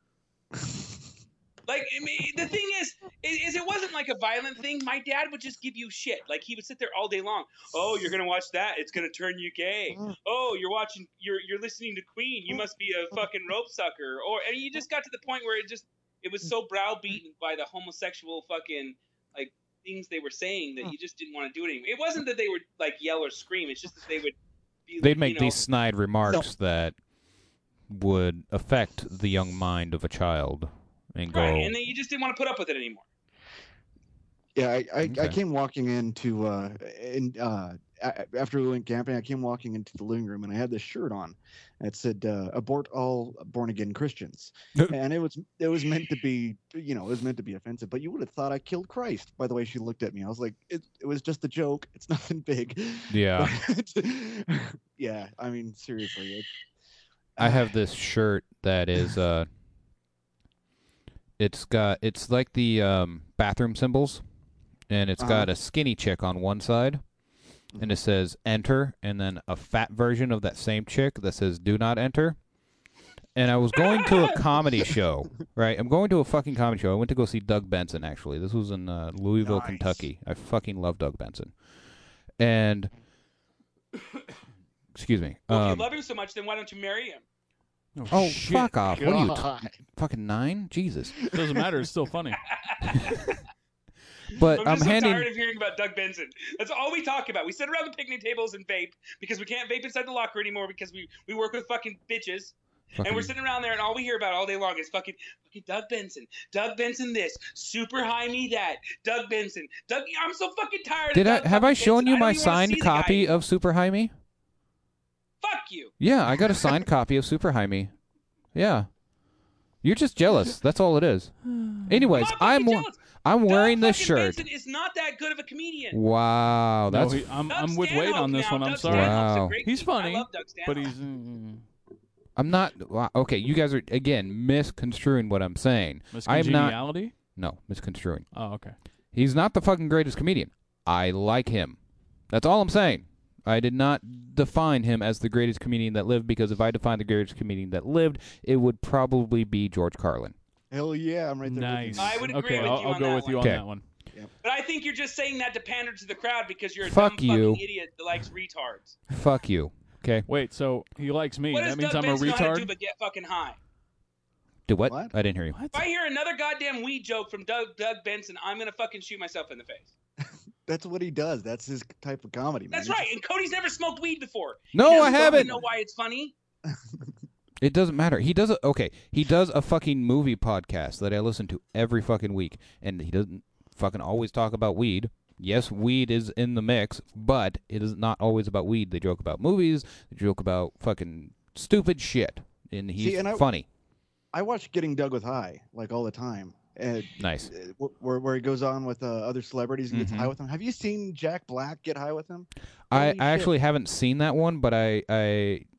Like, I mean, the thing is it wasn't like a violent thing. My dad would just give you shit. Like, he would sit there all day long. Oh, you're gonna watch that? It's gonna turn you gay. Oh, you're listening to Queen. You must be a fucking rope sucker. And you just got to the point where it was so browbeaten by the homosexual fucking like things they were saying that you just didn't want to do it anymore. It wasn't that they would like yell or scream. It's just that they would be, they'd make these snide remarks that would affect the young mind of a child and go. Right, and then you just didn't want to put up with it anymore. Yeah, I Okay. came walking into after we went camping, I came walking into the living room and I had this shirt on. And it said "Abort all born again Christians," and it was meant to be, it was meant to be offensive. But you would have thought I killed Christ by the way she looked at me. I was like, it was just a joke. It's nothing big. Yeah. Yeah. I mean, seriously. I have this shirt that is it's like the bathroom symbols, and it's got a skinny chick on one side, and it says enter, and then a fat version of that same chick that says do not enter. And I was going to a comedy show, right? I'm going to a fucking comedy show. I went to go see Doug Benson, actually. This was in Louisville, Nice. Kentucky. I fucking love Doug Benson. And excuse me. Well, if you love him so much, then why don't you marry him? Oh, shit. fuck off. What are you, God. fucking 9? Jesus. Doesn't matter. It's still funny. But I'm I'm just so handing... tired of hearing about Doug Benson. That's all we talk about. We sit around the picnic tables and vape because we can't vape inside the locker anymore because we work with fucking bitches. And we're sitting around there and all we hear about all day long is fucking Doug Benson. Doug Benson this. Super high me that. Doug Benson. I'm so fucking tired of Doug Have I fucking shown Benson. you I my don't even wanna signed see the guy copy anymore. of Super High Me? Fuck you. Yeah, I got a signed copy of Super High Me. Yeah. You're just jealous. That's all it is. Anyways, I'm not fucking jealous. I'm wearing Doug this fucking shirt. Benson is not that good of a comedian. Wow, No, that's I'm with Wade on this one. I'm Doug sorry. Stanhope's a Wow. great He's comedian. funny, I love Doug but Stanhope. he's I'm not wow, okay, you guys are again misconstruing what I'm saying. I'm not miscongeniality. No, misconstruing. Oh, okay. He's not the fucking greatest comedian. I like him. That's all I'm saying. I did not define him as the greatest comedian that lived, because if I defined the greatest comedian that lived, it would probably be George Carlin. Hell yeah, I'm right there. Nice. With you. I would agree okay, with you I'll on go that with you one. on Okay. that one. But I think you're just saying that to pander to the crowd because you're a Fuck dumb you. fucking idiot that likes retards. Fuck you. Okay. Wait, so he likes me. What That does means Doug I'm a Benson know how to do retard? but get fucking high? Do what? What? I didn't hear you. What? If I hear another goddamn weed joke from Doug Benson, I'm gonna fucking shoot myself in the face. That's what he does. That's his type of comedy, man. That's right. And Cody's never smoked weed before. No, He I doesn't fucking haven't. know why it's funny. It doesn't matter. He does he does a fucking movie podcast that I listen to every fucking week, and he doesn't fucking always talk about weed. Yes, weed is in the mix, but it is not always about weed. They joke about movies, they joke about fucking stupid shit, and he's See, and funny. I watch Getting Doug with High like all the time. And Nice. where he goes on with other celebrities and gets Mhm. high with them. Have you seen Jack Black get high with him? I Holy shit. actually haven't seen that one, but I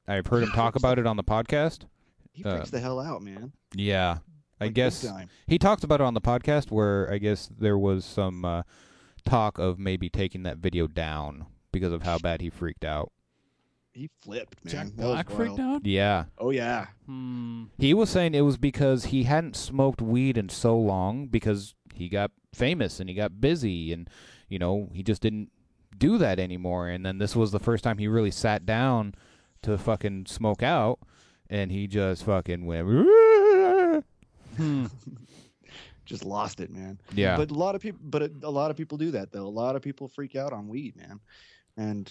I've heard him talk about it on the podcast. He freaks the hell out, man. Yeah. I Like, guess big time. he talks about it on the podcast where I guess there was some talk of maybe taking that video down because of how bad he freaked out. He flipped, man. Jack That was Black freaked wild. out? Yeah. Oh yeah. He was saying it was because he hadn't smoked weed in so long because he got famous and he got busy and, you know, he just didn't do that anymore. And then this was the first time he really sat down to fucking smoke out and he just fucking went. Just lost it, man. Yeah. But a lot of people do that though. A lot of people freak out on weed, man. And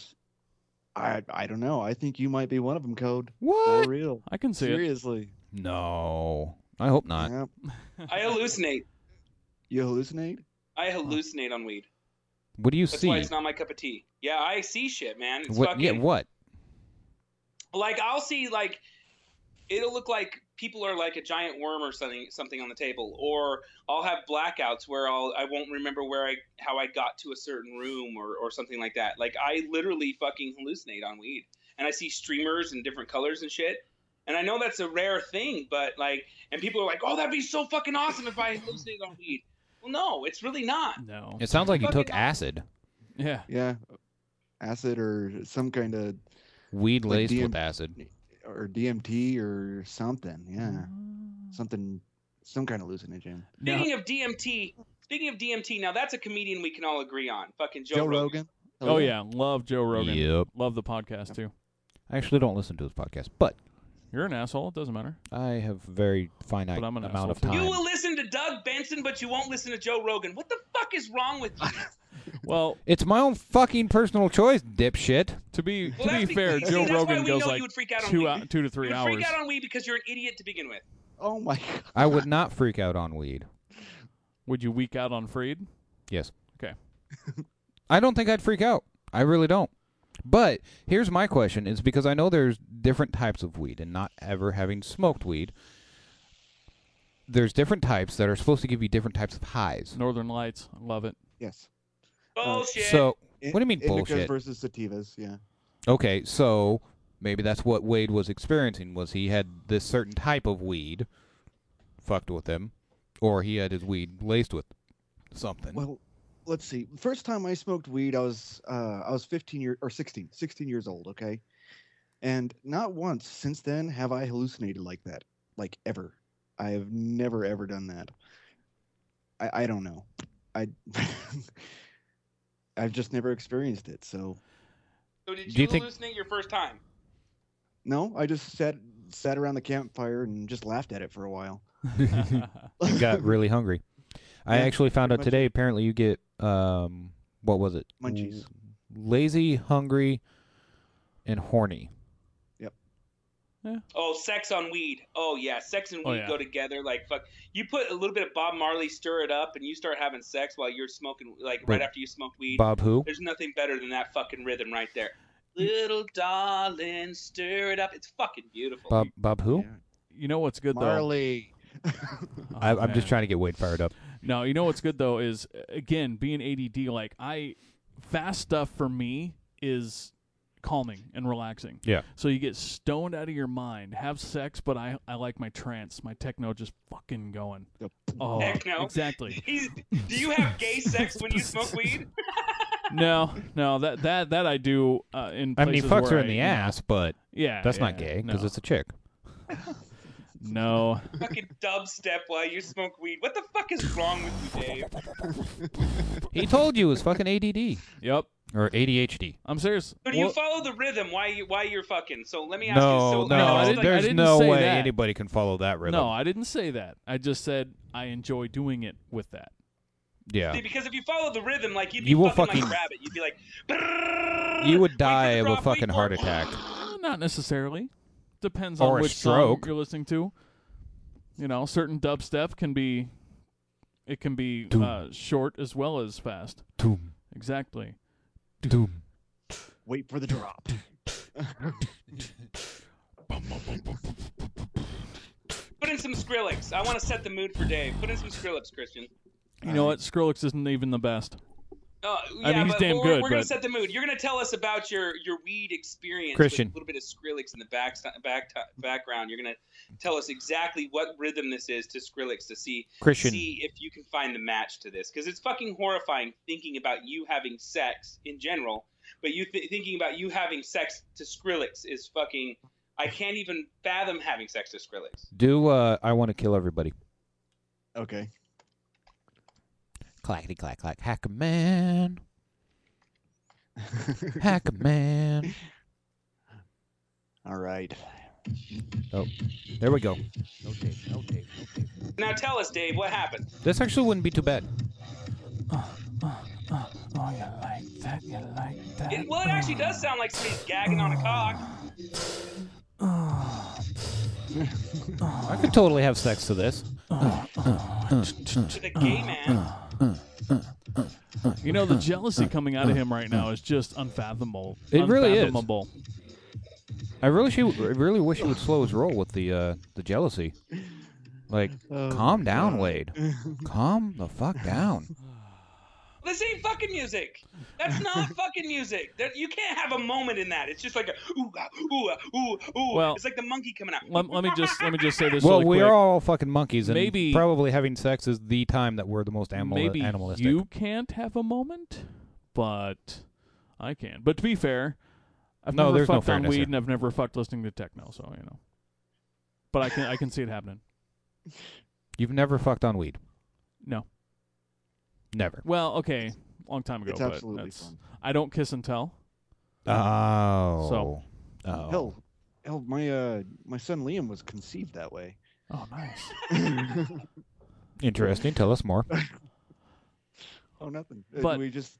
I don't know. I think you might be one of them, Code. What? For real. I can see it. Seriously. No. I hope not. Yeah. I hallucinate. You hallucinate? I hallucinate on weed. What do you That's see? why it's not my cup of tea. Yeah, I see shit, man. It's What? fucking, Yeah, what? Like, I'll see, like, it'll look like people are like a giant worm or something on the table, or I'll have blackouts where I won't remember how I got to a certain room or something like that. Like, I literally fucking hallucinate on weed, and I see streamers in different colors and shit. And I know that's a rare thing, but like, and people are like, "Oh, that'd be so fucking awesome if I hallucinated on weed." Well, no, it's really not. No. It sounds like you took Fucking acid. Yeah. Yeah. Acid or some kind of Weed Like laced DM with acid. or DMT or something. Yeah. Some kind of hallucinogen. Speaking of DMT, now that's a comedian we can all agree on. Fucking Joe Joe Rogan. Rogan. Oh, yeah. Love Joe Rogan. Yep. Love the podcast, too. I actually don't listen to his podcast, but You're an asshole. It doesn't matter. I have very finite But I'm an amount of asshole, time. too. You will listen to Doug Benson, but you won't listen to Joe Rogan. What the fuck is wrong with you? Well, It's my own fucking personal choice, dipshit. to be Well, that's fair, because- Joe see, that's why Rogan we goes know like you would freak out on 2 weed. to 3 You would hours. freak out on weed because you're an idiot to begin with. Oh my god. I would not freak out on weed. Would you weak out on Freed? Yes. Okay. I don't think I'd freak out. I really don't. But here's my question. It's because I know there's different types of weed, and not ever having smoked weed, there's different types that are supposed to give you different types of highs. Northern Lights. I love it. Yes. Bullshit. So, what do you mean Indicas bullshit? versus sativas, yeah. Okay, so maybe that's what Wade was experiencing, was he had this certain type of weed fucked with him, or he had his weed laced with something. Well, let's see. First time I smoked weed, I was 16 years old, okay? And not once since then have I hallucinated like that, like ever. I have never ever done that. I don't know. I've just never experienced it. So did Do you you think- hallucinate your first time? no, I just sat around the campfire and just laughed at it for a while. I got really hungry. I Yeah, actually found out pretty much. today, apparently you get, what was it? Munchies. Lazy, hungry, and horny. Oh, sex on weed. Oh yeah, sex and weed go together like fuck. You put a little bit of Bob Marley, stir it up, and you start having sex while you're smoking, like right Wait, after you smoked weed. Bob who? There's nothing better than that fucking rhythm right there. Little darling, stir it up. It's fucking beautiful. Bob who? Yeah. You know what's good, Marley. though? I'm just trying to get Wade fired up. No, you know what's good, though, is, again, being ADD, like, fast stuff for me is calming and relaxing. Yeah. So you get stoned out of your mind, have sex, but I like my trance, my techno just fucking going. Yep. Oh, Techno? exactly. Do you have gay sex when you smoke weed? No, that I do in places I mean, he fucks where her in the ass, but Yeah, that's not yeah, gay because no. it's a chick. No. Fucking dubstep while you smoke weed. What the fuck is wrong with you, Dave? He told you it was fucking ADD Yep. or ADHD. I'm serious. So do you Well, follow the rhythm while you're fucking? So let me ask you. No, So I no, didn't- there's didn't no say way that. anybody can follow that rhythm. No, I didn't say that. I just said I enjoy doing it with that. Yeah. See, because if you follow the rhythm, like you'd be You will fucking like fucking- a rabbit. You'd be like, You would wait for die the of a drop, fucking wait heart for it. attack. Not necessarily. Depends Or on a which stroke. song you're listening to. You know, certain dubstep can be Doom. short as well as fast. Doom. Exactly. Doom. Wait for the drop. Put in some Skrillex. I want to set the mood for Dave. Put in some Skrillex, Christian. You know what? Skrillex isn't even the best. Yeah, I mean, he's but damn we're good, going to but- set the mood. You're going to tell us about your weed experience Christian. with a little bit of Skrillex in the background. You're going to tell us exactly what rhythm this is to Skrillex to see Christian. if you can find the match to this. Because it's fucking horrifying thinking about you having sex in general, but you thinking about you having sex to Skrillex is fucking... I can't even fathom having sex to Skrillex. Do I Want to Kill Everybody. Okay. Clackety clack clack. Hacker man. Hacker man. All right. Oh, there we go. No tape, no tape, no tape. Now tell us, Dave, what happened? This actually wouldn't be too bad. Oh, you like that? You like that? It actually does sound like somebody's gagging on a cock. I could totally have sex to this. To the gay man. You know, the jealousy coming out of him right now is just unfathomable. It really is. Unfathomable. I really wish he would slow his roll with the jealousy. Like, calm down, Wade. Calm the fuck down. This ain't fucking music. That's not fucking music. You can't have a moment in that. It's just like a ooh, ah, ooh, ah, ooh, ooh. Well, it's like the monkey coming out. Let me just say this. Well, really we quick. are all fucking monkeys, and Maybe- probably having sex is the time that we're the most Maybe animalistic. you can't have a moment, but I can. But to be fair, I've No, never there's no fucked on fairness weed, here. and I've never fucked listening to techno. So you know. But I can see it happening. You've never fucked on weed. No. Never. Well, okay, long time ago. It's but absolutely that's, fun. I don't kiss and tell. Oh. So- Oh. Hell, my son Liam was conceived that way. Oh, nice. Interesting. Tell us more. Oh, nothing. But- we just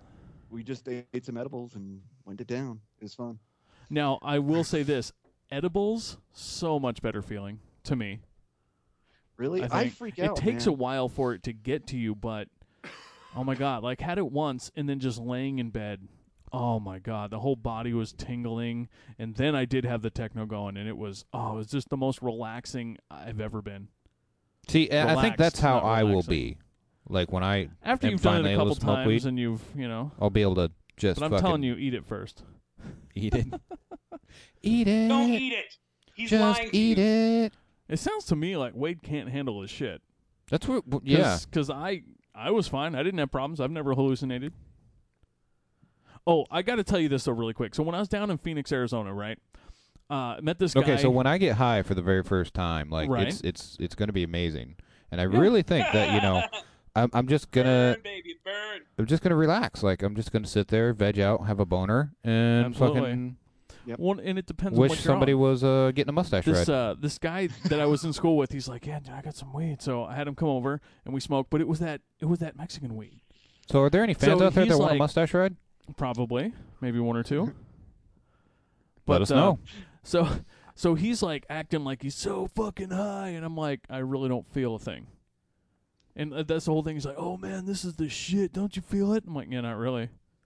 ate some edibles and went to town. It was fun. Now, I will say this: edibles, so much better feeling to me. Really, I I think. freak It out. takes man. a while for it to get to you, but oh my god, like had it once and then just laying in bed. Oh my god, the whole body was tingling, and then I did have the techno going, and it was just the most relaxing I've ever been. See, I think Relaxed, that's how not I will relaxing. be. Like when I After am you've done finally it a able couple to smoke times, weed, and you've I'll be able to just but I'm fucking telling you, eat it first. eat it. Eat it. Don't eat it. He's Just lying to eat you. it. It sounds to me like Wade can't handle his shit. That's what. Yeah. Because I was fine. I didn't have problems. I've never hallucinated. Oh, I got to tell you this though, really quick. So when I was down in Phoenix, Arizona, right, met this guy. Okay, so when I get high for the very first time, like Right. it's going to be amazing, and I really think that I'm just gonna Burn, baby, burn. I'm just gonna relax. Like I'm just gonna sit there, veg out, have a boner, and Absolutely. fucking Well, and it depends on wish what you're somebody on. was getting a mustache This red. this guy that I was in school with, he's like, yeah, dude, I got some weed. So I had him come over and we smoked, but it was that Mexican weed. So are there any fans so out there that he's want a like- mustache red? Probably, maybe one or two. Let us know. So he's like acting like he's so fucking high, and I'm like, I really don't feel a thing. And that's the whole thing. He's like, oh man, this is the shit. Don't you feel it? I'm like, yeah, not really.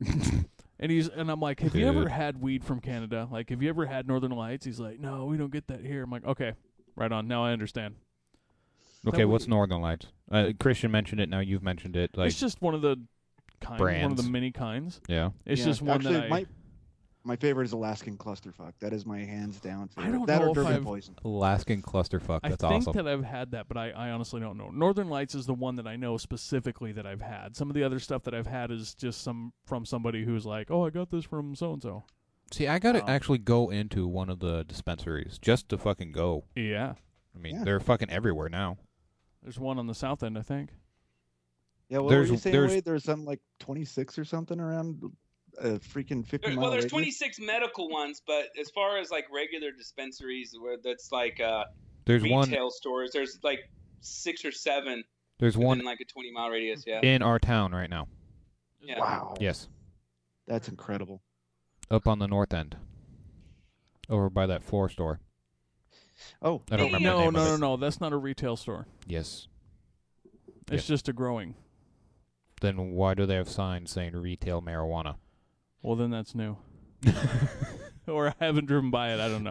And I'm like, have you ever Dude. had weed from Canada? Like, have you ever had Northern Lights? He's like, no, we don't get that here. I'm like, okay, right on. Now I understand. Okay, that what's we- Northern Lights? Christian mentioned it. Now you've mentioned it. Like, It's just one of the kinds, one of brands. the many kinds. yeah. It's Yeah, just one actually, that my favorite is Alaskan Clusterfuck. That is my hands down favorite. don't that know or if Durban I've- Poison. Alaskan clusterfuck. I That's think awesome. that I've had that, but I honestly don't know. Northern Lights is the one that I know specifically that I've had. Some of the other stuff that I've had is just from somebody who's like, oh, I got this from so-and-so. See, I gotta Oh. actually go into one of the dispensaries just to fucking go. Yeah. I mean, Yeah. they're fucking everywhere now. There's one on the south end, I think. Yeah, what There's- were you saying, there's- Wade? There's something like 26 or something around a freaking 50 mile Well, there's radius? 26 medical ones, but as far as like regular dispensaries, where that's like There's retail one. stores, there's like 6 or 7 There's within one like a 20-mile radius. Yeah. in our town right now. Yeah. Wow. Yes, That's incredible. up on the north end, over by that floor store. Oh, I don't remember the No, name of it. no. That's not a retail store. Yes. It's Yeah. just a growing. Then why do they have signs saying retail marijuana? Well, then that's new. Or I haven't driven by it. I don't know.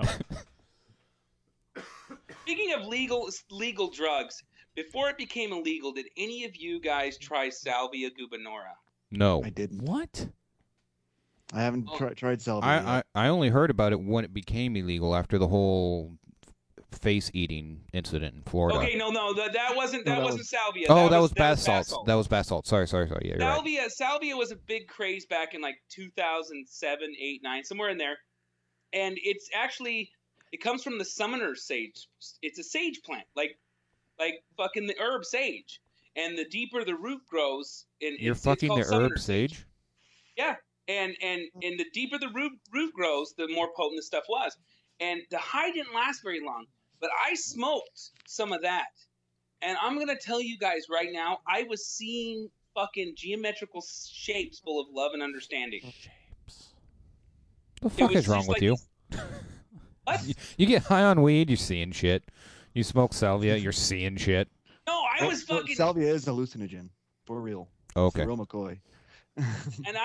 Speaking of legal drugs, before it became illegal, did any of you guys try Salvia gubanora? No. I didn't. What? I haven't tried salvia yet. I only heard about it when it became illegal after the whole face eating incident in Florida. Okay, no, that wasn't salvia. Oh, that was bath bath salts. That was bath salts. Sorry. Yeah, you're right. Salvia was a big craze back in like 2007, 8, 9, somewhere in there. And it's actually, it comes from the summoner's sage. It's a sage plant, like fucking the herb sage. And the deeper the root grows, You're fucking the herb sage? Yeah, and the deeper the root grows, the more potent the stuff was. And the high didn't last very long, but I smoked some of that. And I'm going to tell you guys right now, I was seeing fucking geometrical shapes full of love and understanding. Shapes. The fuck is wrong with you? What? You get high on weed, you're seeing shit. You smoke salvia, you're seeing shit. No, I was fucking... Salvia is hallucinogen. For real. Okay. It's a real McCoy. and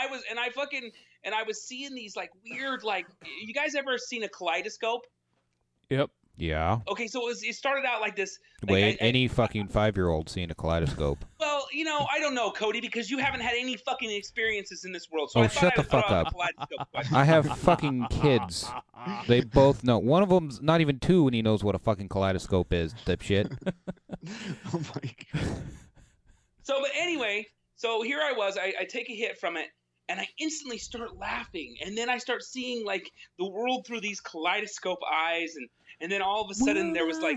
I was seeing these like weird, like, you guys ever seen a kaleidoscope? Yep. Yeah. Okay, so it started out like this. Like, Wait, any fucking 5-year-old seeing a kaleidoscope? Well, I don't know, Cody, because you haven't had any fucking experiences in this world. So I thought shut I the would throw fuck out up. a kaleidoscope question. I have fucking kids. They both know. One of them's not even 2 and he knows what a fucking kaleidoscope is, dipshit. Oh my god. So, but anyway, so here I was. I take a hit from it, and I instantly start laughing. And then I start seeing, like, the world through these kaleidoscope eyes. And then all of a sudden there was, like...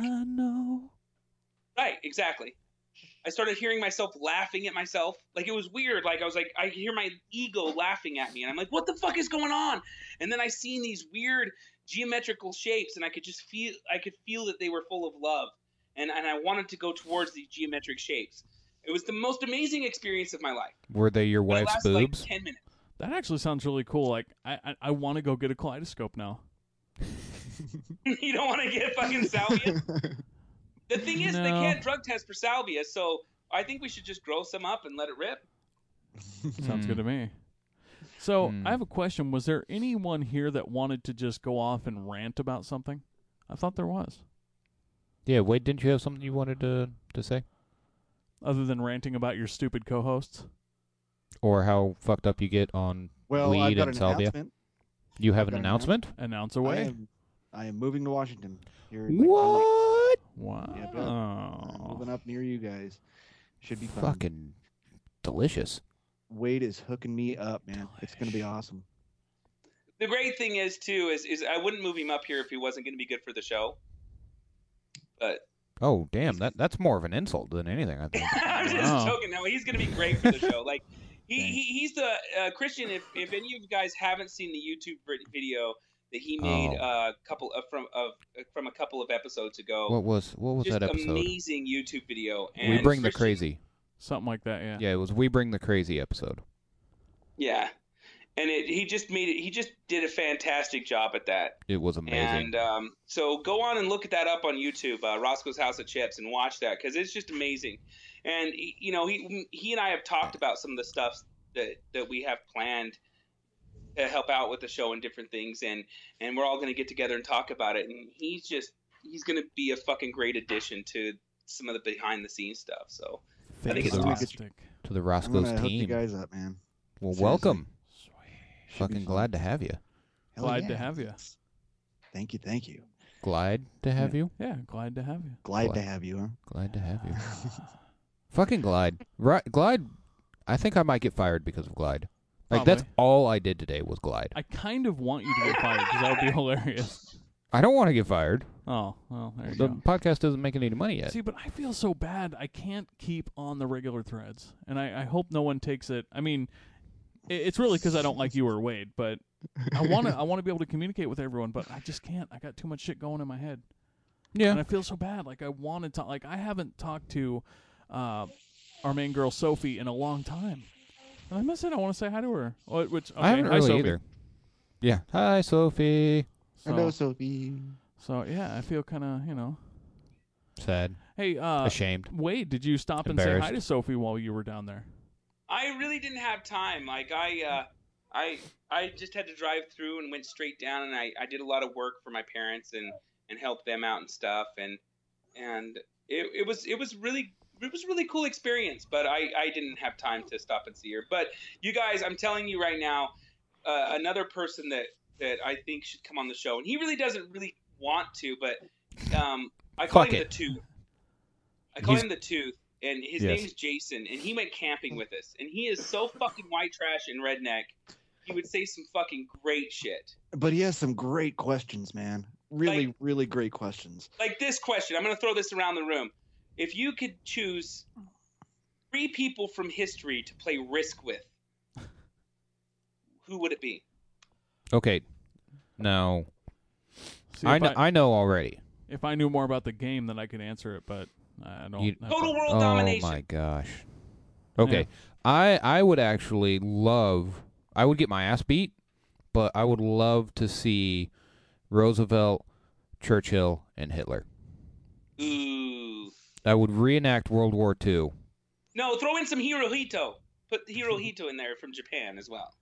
Right, exactly. I started hearing myself laughing at myself. Like, it was weird. Like, I was like, I could hear my ego laughing at me. And I'm like, what the fuck is going on? And then I seen these weird geometrical shapes, and I could feel that they were full of love. And I wanted to go towards these geometric shapes. It was the most amazing experience of my life. Were they your But it wife's lasted boobs? like 10 minutes. That actually sounds really cool. Like, I want to go get a kaleidoscope now. You don't want to get fucking salvia? The thing is, they can't drug test for salvia, so I think we should just grow some up and let it rip. Sounds good to me. So, I have a question. Was there anyone here that wanted to just go off and rant about something? I thought there was. Yeah, wait, didn't you have something you wanted to say? Other than ranting about your stupid co-hosts? Or how fucked up you get on Well, I've weed got and an salvia? announcement. You have I've an got an announcement? Announce away. I am moving to Washington. Here in like 10 What? Wow. Yep, yep. I'm moving up near you guys. Should be fun. Fucking delicious. Wade is hooking me up, man. It's gonna be awesome. The great thing is, too, is I wouldn't move him up here if he wasn't going to be good for the show. But... Oh, damn, that's more of an insult than anything, I think. I'm just joking. No, he's going to be great for the show. Like, he's the Christian. If any of you guys haven't seen the YouTube video that he made from a couple of episodes ago, What was just that episode? amazing YouTube video. And We Bring the Christian- Crazy. Something like that, yeah. Yeah, it was We Bring the Crazy episode. Yeah, and he just did a fantastic job at that. It was amazing. And so go on and look at that up on YouTube, Roscoe's House of Chips, and watch that because it's just amazing. And he and I have talked about some of the stuff that we have planned to help out with the show and different things, and we're all going to get together and talk about it. And he's going to be a fucking great addition to some of the behind the scenes stuff. So I think it's awesome. Fantastic. To the I'm Roscoe's gonna hook you team. guys up, man. Well, Seriously. welcome. Should be Fucking fun. glad to have you. Hell Glad yeah. to have you. Thank you. Glad to have you. Yeah, glad to have you. Glad to have you, huh? Glad to have you. Fucking Glide. Right, Glide. I think I might get fired because of Glide. Like, that's Probably. all I did today was Glide. I kind of want you to get fired because that would be hilarious. I don't want to get fired. Oh, well, there you The go. podcast doesn't make any money yet. See, but I feel so bad. I can't keep on the regular threads, and I hope no one takes it. I mean, it's really because I don't like you or Wade, but I want to be able to communicate with everyone, but I just can't. I got too much shit going in my head. Yeah. And I feel so bad. Like, I want to talk. Like, I haven't talked to our main girl, Sophie, in a long time. And I must say, I want to say hi to her. Which, okay, I haven't hi, really Sophie. either. Yeah. Hi, Sophie. Hello, Sophie. So, yeah, I feel kind of, Sad. Hey, Ashamed. Wade, did you stop and say hi Embarrassed. to Sophie while you were down there? I really didn't have time. Like I just had to drive through and went straight down, and I did a lot of work for my parents and helped them out and stuff, and it was really was a really cool experience, but I didn't have time to stop and see her. But you guys, I'm telling you right now, another person that I think should come on the show, and he really doesn't really want to, but I call him the Tooth. I call him the Tooth, and his name's Jason, and he went camping with us, and he is so fucking white trash and redneck. He would say some fucking great shit. But he has some great questions, man. Really, Like- really great questions. Like this question, I'm going to throw this around the room. If you could choose 3 people from history to play Risk with, who would it be? Okay. Now, See, I know already. if I knew more about the game, then I could answer it, but I don't. You- Total world Oh domination. my gosh. Okay. I would actually love. I would get my ass beat, but I would love to see Roosevelt, Churchill, and Hitler. Ooh. I would reenact World War II. No, throw in some Hirohito. Put Hirohito in there from Japan as well.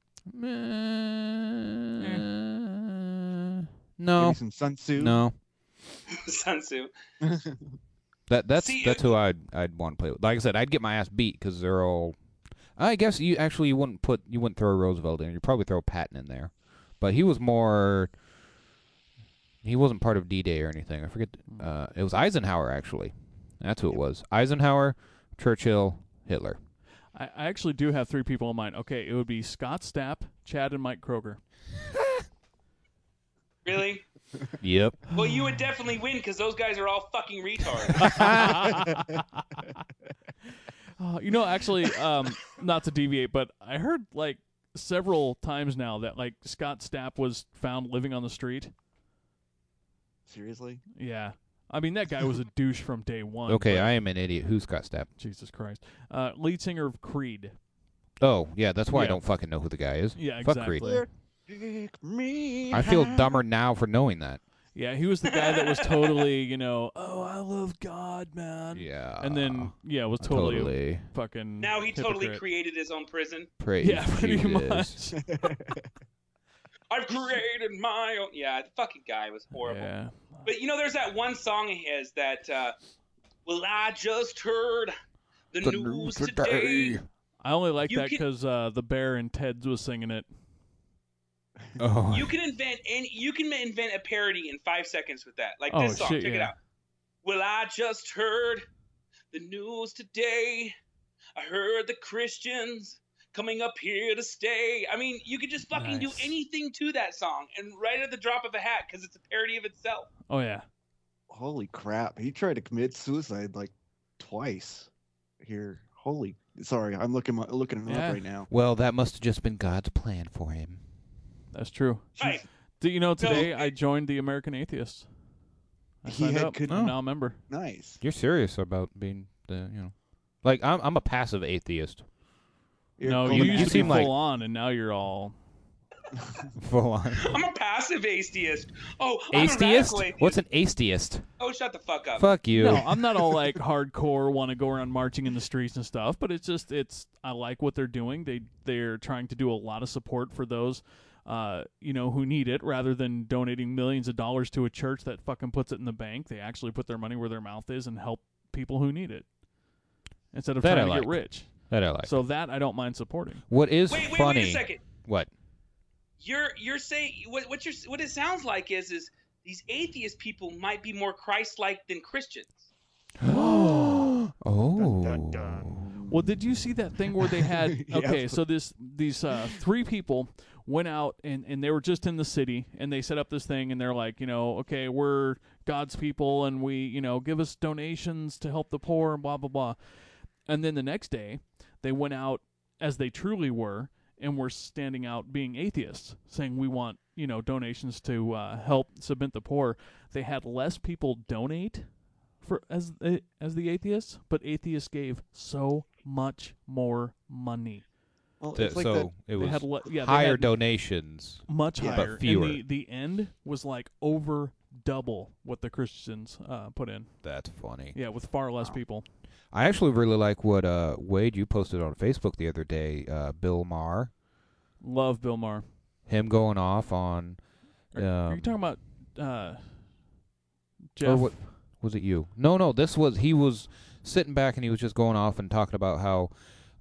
No, Maybe some Sun Tzu. no. Sun Tzu. That's See, who I'd want to play with. Like I said, I'd get my ass beat because they're all. I guess you wouldn't throw Roosevelt in. You'd probably throw Patton in there, but he was more. He wasn't part of D-Day or anything. I forget. It was Eisenhower actually. That's who it was. Eisenhower, Churchill, Hitler. I actually do have 3 people in mind. Okay, it would be Scott Stapp, Chad, and Mike Kroger. Really? Yep. Well, you would definitely win because those guys are all fucking retards. Actually, not to deviate, but I heard like several times now that like Scott Stapp was found living on the street. Seriously? Yeah. I mean, that guy was a douche from day one. Okay, but- I am an idiot. Who's Scott Stapp? Jesus Christ. Lead singer of Creed. Oh, yeah, that's why I Yeah. don't fucking know who the guy is. Yeah, Fuck exactly. Creed. Take me I feel high. dumber now for knowing that. Yeah, he was the guy that was totally, oh, I love God, man. Yeah. And then, was totally, fucking Now he totally hypocrite. created his own prison. Praise Yeah, pretty Jesus. much. I've created my own. Yeah, the fucking guy was horrible. Yeah. But there's that one song of his that, well, I just heard the news today. I only like You that can- because the bear and Ted was singing it. Oh, You can invent a parody in 5 seconds with that. Like Oh, this song. shit, Check it yeah. out. Well, I just heard the news today. I heard the Christians coming up here to stay. I mean, you could just fucking do Nice. anything to that song and right at the drop of a hat because it's a parody of itself. Oh, yeah. Holy crap. He tried to commit suicide like twice here. Sorry, I'm looking it Yeah. up right now. well, that must have just been God's plan for him. That's true. Right. Do you know today No. I joined the American Atheists? I He signed had up. good- I'm now a member. Nice. You're serious about being like I'm a passive atheist. You're No, calling you it used to be seem like- full on, and now you're all. Full on. I'm a passive atheist. Oh, I'm a Atheist? radical atheist. What's an atheist? Oh, shut the fuck up. Fuck you. No, I'm not all like hardcore, want to go around marching in the streets and stuff. But I like what they're doing. They're trying to do a lot of support for those, who need it, rather than donating millions of dollars to a church that fucking puts it in the bank. They actually put their money where their mouth is and help people who need it, instead of That trying I to get like. rich. That I like. So that I don't mind supporting. What is Wait funny? a second. What? You're saying what it sounds like is these atheist people might be more Christ-like than Christians. Oh. Dun, dun, Well, did you see that thing where they had Yeah. okay, so these 3 people went out and they were just in the city and they set up this thing and they're like, okay, we're God's people and we, give us donations to help the poor and blah blah blah. And then the next day, they went out as they truly were and were standing out being atheists, saying we want, donations to help submit the poor. They had less people donate for as the atheists, but atheists gave so much more money. Well, Th- it's like so that. it They was had they higher had donations. much Yeah, but higher. fewer. And the end was like over double what the Christians put in. That's funny. Yeah, with far less people. I actually really like what Wade you posted on Facebook the other day. Bill Maher, Love Bill Maher. him going off on. Are you talking about Or Jeff? what was it? You? No. He was sitting back and he was just going off and talking about how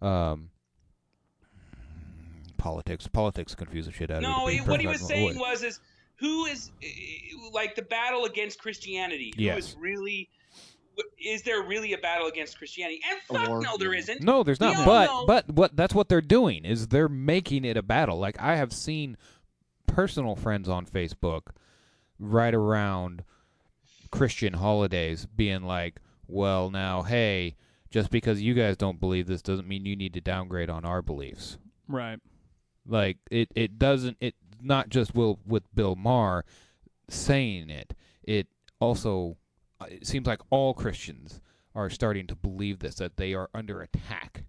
politics confuse the shit out of No, me. what he was saying was is who is like the battle against Christianity? Who Yes. is really? Is there really a battle against Christianity? And fuck Or- no, there isn't. No, there's We not. all know- But what that's what they're doing is they're making it a battle. Like I have seen personal friends on Facebook right around Christian holidays being like, "Well, now, hey, just because you guys don't believe this doesn't mean you need to downgrade on our beliefs." Right. Like it doesn't. It not just with Bill Maher saying it. It also it seems like all Christians are starting to believe this, that they are under attack,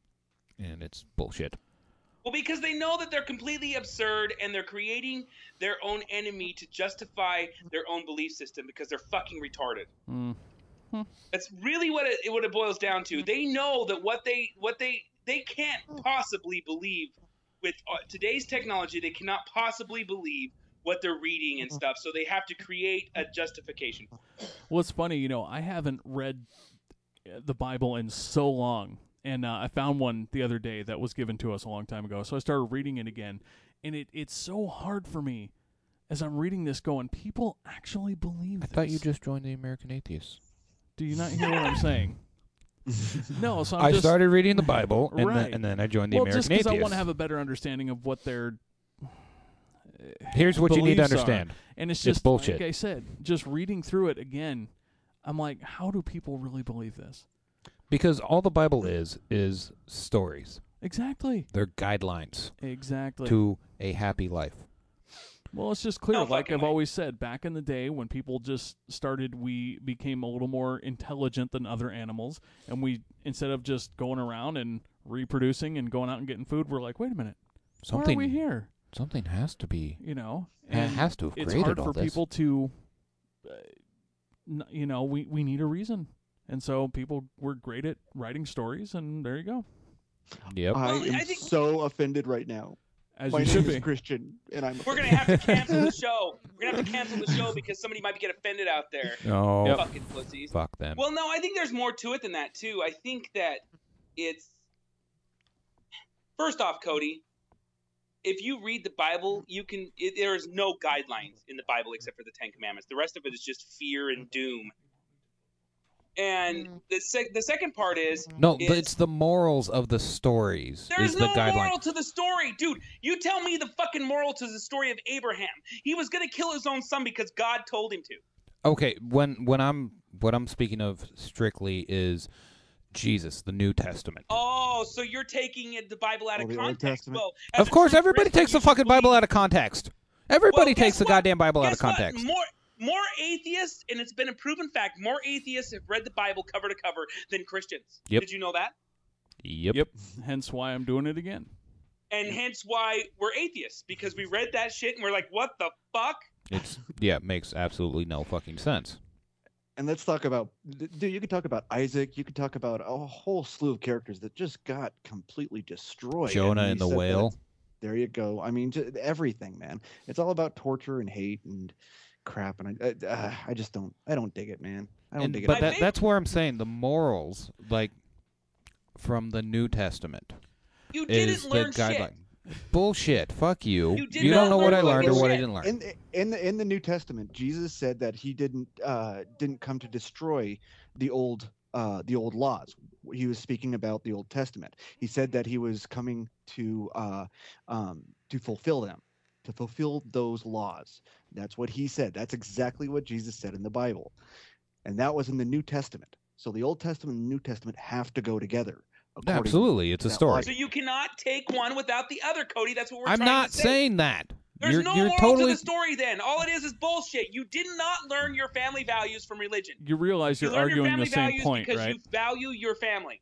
and it's bullshit. Well, because they know that they're completely absurd and they're creating their own enemy to justify their own belief system because they're fucking retarded. Mm. That's really what it boils down to. They know that what they can't possibly believe with today's technology. They cannot possibly believe what they're reading and stuff. So they have to create a justification. Well, it's funny, I haven't read the Bible in so long, and I found one the other day that was given to us a long time ago. So I started reading it again, and it's so hard for me as I'm reading this going, people actually believe I this. thought you just joined the American Atheists. Do you not hear what I'm saying? No, so I started reading the Bible, and, Right. then I joined the well, American just because Atheists. I want to have a better understanding of what their Here's what you need to beliefs are. understand. And it's It's just bullshit. like I said, just reading through it again, I'm like, how do people really believe this? Because all the Bible is stories. Exactly. They're guidelines Exactly. to a happy life. Well, it's just clear. No Like fucking I've way. always said, back in the day when people just started, we became a little more intelligent than other animals, and we instead of just going around and reproducing and going out and getting food, we're like, wait a minute, why are we here? Something has to be. And has to have it's created hard all for this. people to, we need a reason, and so people were great at writing stories, and there you go, Yep. I Well, am I think- so offended right now. as My you name should is be. Christian, and I'm. We're gonna have to cancel the show. We're gonna have to cancel the show because somebody might get offended out there. Oh, Yep. Fucking pussies. fuck them. Well, no, I think there's more to it than that too. I think that it's first off, Cody. If you read the Bible, there is no guidelines in the Bible except for the Ten Commandments. The rest of it is just fear and doom. And the second part is No, is- it's the morals of the stories. there's is the no guideline. moral to the story, dude. You tell me the fucking moral to the story of Abraham. He was gonna kill his own son because God told him to. Okay, what I'm speaking of strictly is Jesus, the New Testament. Oh, so you're taking the Bible out of Oh, the Old context. Testament? Well, as Of a course, true everybody Christian, takes the you should fucking Bible believe- out of context. Everybody Well, takes guess the what? goddamn Bible out of Guess what? context. More atheists, and it's been a proven fact, more atheists have read the Bible cover to cover than Christians. Yep. Did you know that? Yep. Yep. Hence why I'm doing it again. And hence why we're atheists, because we read that shit and we're like, what the fuck? It makes absolutely no fucking sense. And let's talk about, dude. You could talk about Isaac. You could talk about a whole slew of characters that just got completely destroyed. Jonah And and you the said that whale. it's- There you go. I mean, everything, man. It's all about torture and hate and crap. And I just don't. I don't dig it, man. I don't dig it. But I think- that's where I'm saying the morals, like from the New Testament, You is didn't the learn shit. guideline. Bullshit. Fuck you. You did You not don't know what I learn learned or fucking what I shit. didn't learn. In the New Testament, Jesus said that he didn't come to destroy the old laws. He was speaking about the Old Testament. He said that he was coming to fulfill them, to fulfill those laws. That's what he said. That's exactly what Jesus said in the Bible, and that was in the New Testament. So the Old Testament and the New Testament have to go together. according Absolutely, it's a to that story. logic. So you cannot take one without the other, Cody. That's what we're I'm trying not to say. saying that. There's you're no you're moral totally. to the story then. All it is bullshit. You did not learn your family values from religion. You realize You you're learn your arguing the family same values point, because right? you value your family.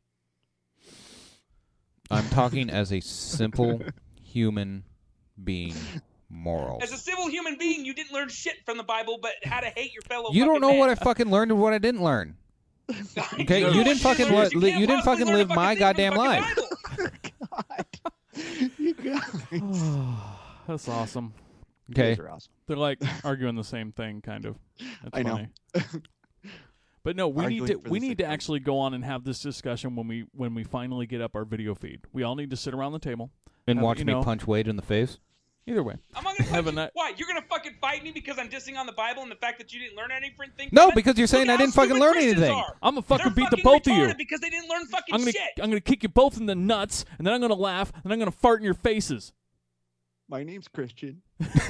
I'm talking as a simple human being. Morals. As a civil human being, you didn't learn shit from the Bible, but how to hate your fellow. You don't fucking know man. what I fucking learned and what I didn't learn. Okay, know you what didn't fucking learned. li- You li- can't you didn't possibly fucking learn a live my thing from the goddamn fucking life. Bible. You guys. That's awesome. Okay. You guys are awesome. They're like arguing the same thing, kind of. That's I know. funny. But no, we need Arguing to for we the need to sake of- actually go on and have this discussion when we finally get up our video feed. We all need to sit around the table And have- watch you me know, punch Wade in the face. Either way. I'm not gonna Have punch a you. night- Why? You're gonna fucking fight me because I'm dissing on the Bible and the fact that you didn't learn anything? No, from it? because you're saying Look I at didn't how fucking stupid learn Christians anything. are. I'm gonna fucking They're beat the fucking both of you. retarded because they didn't learn fucking I'm shit. gonna kick you both in the nuts, and then I'm gonna laugh, and I'm gonna fart in your faces. My name's Christian.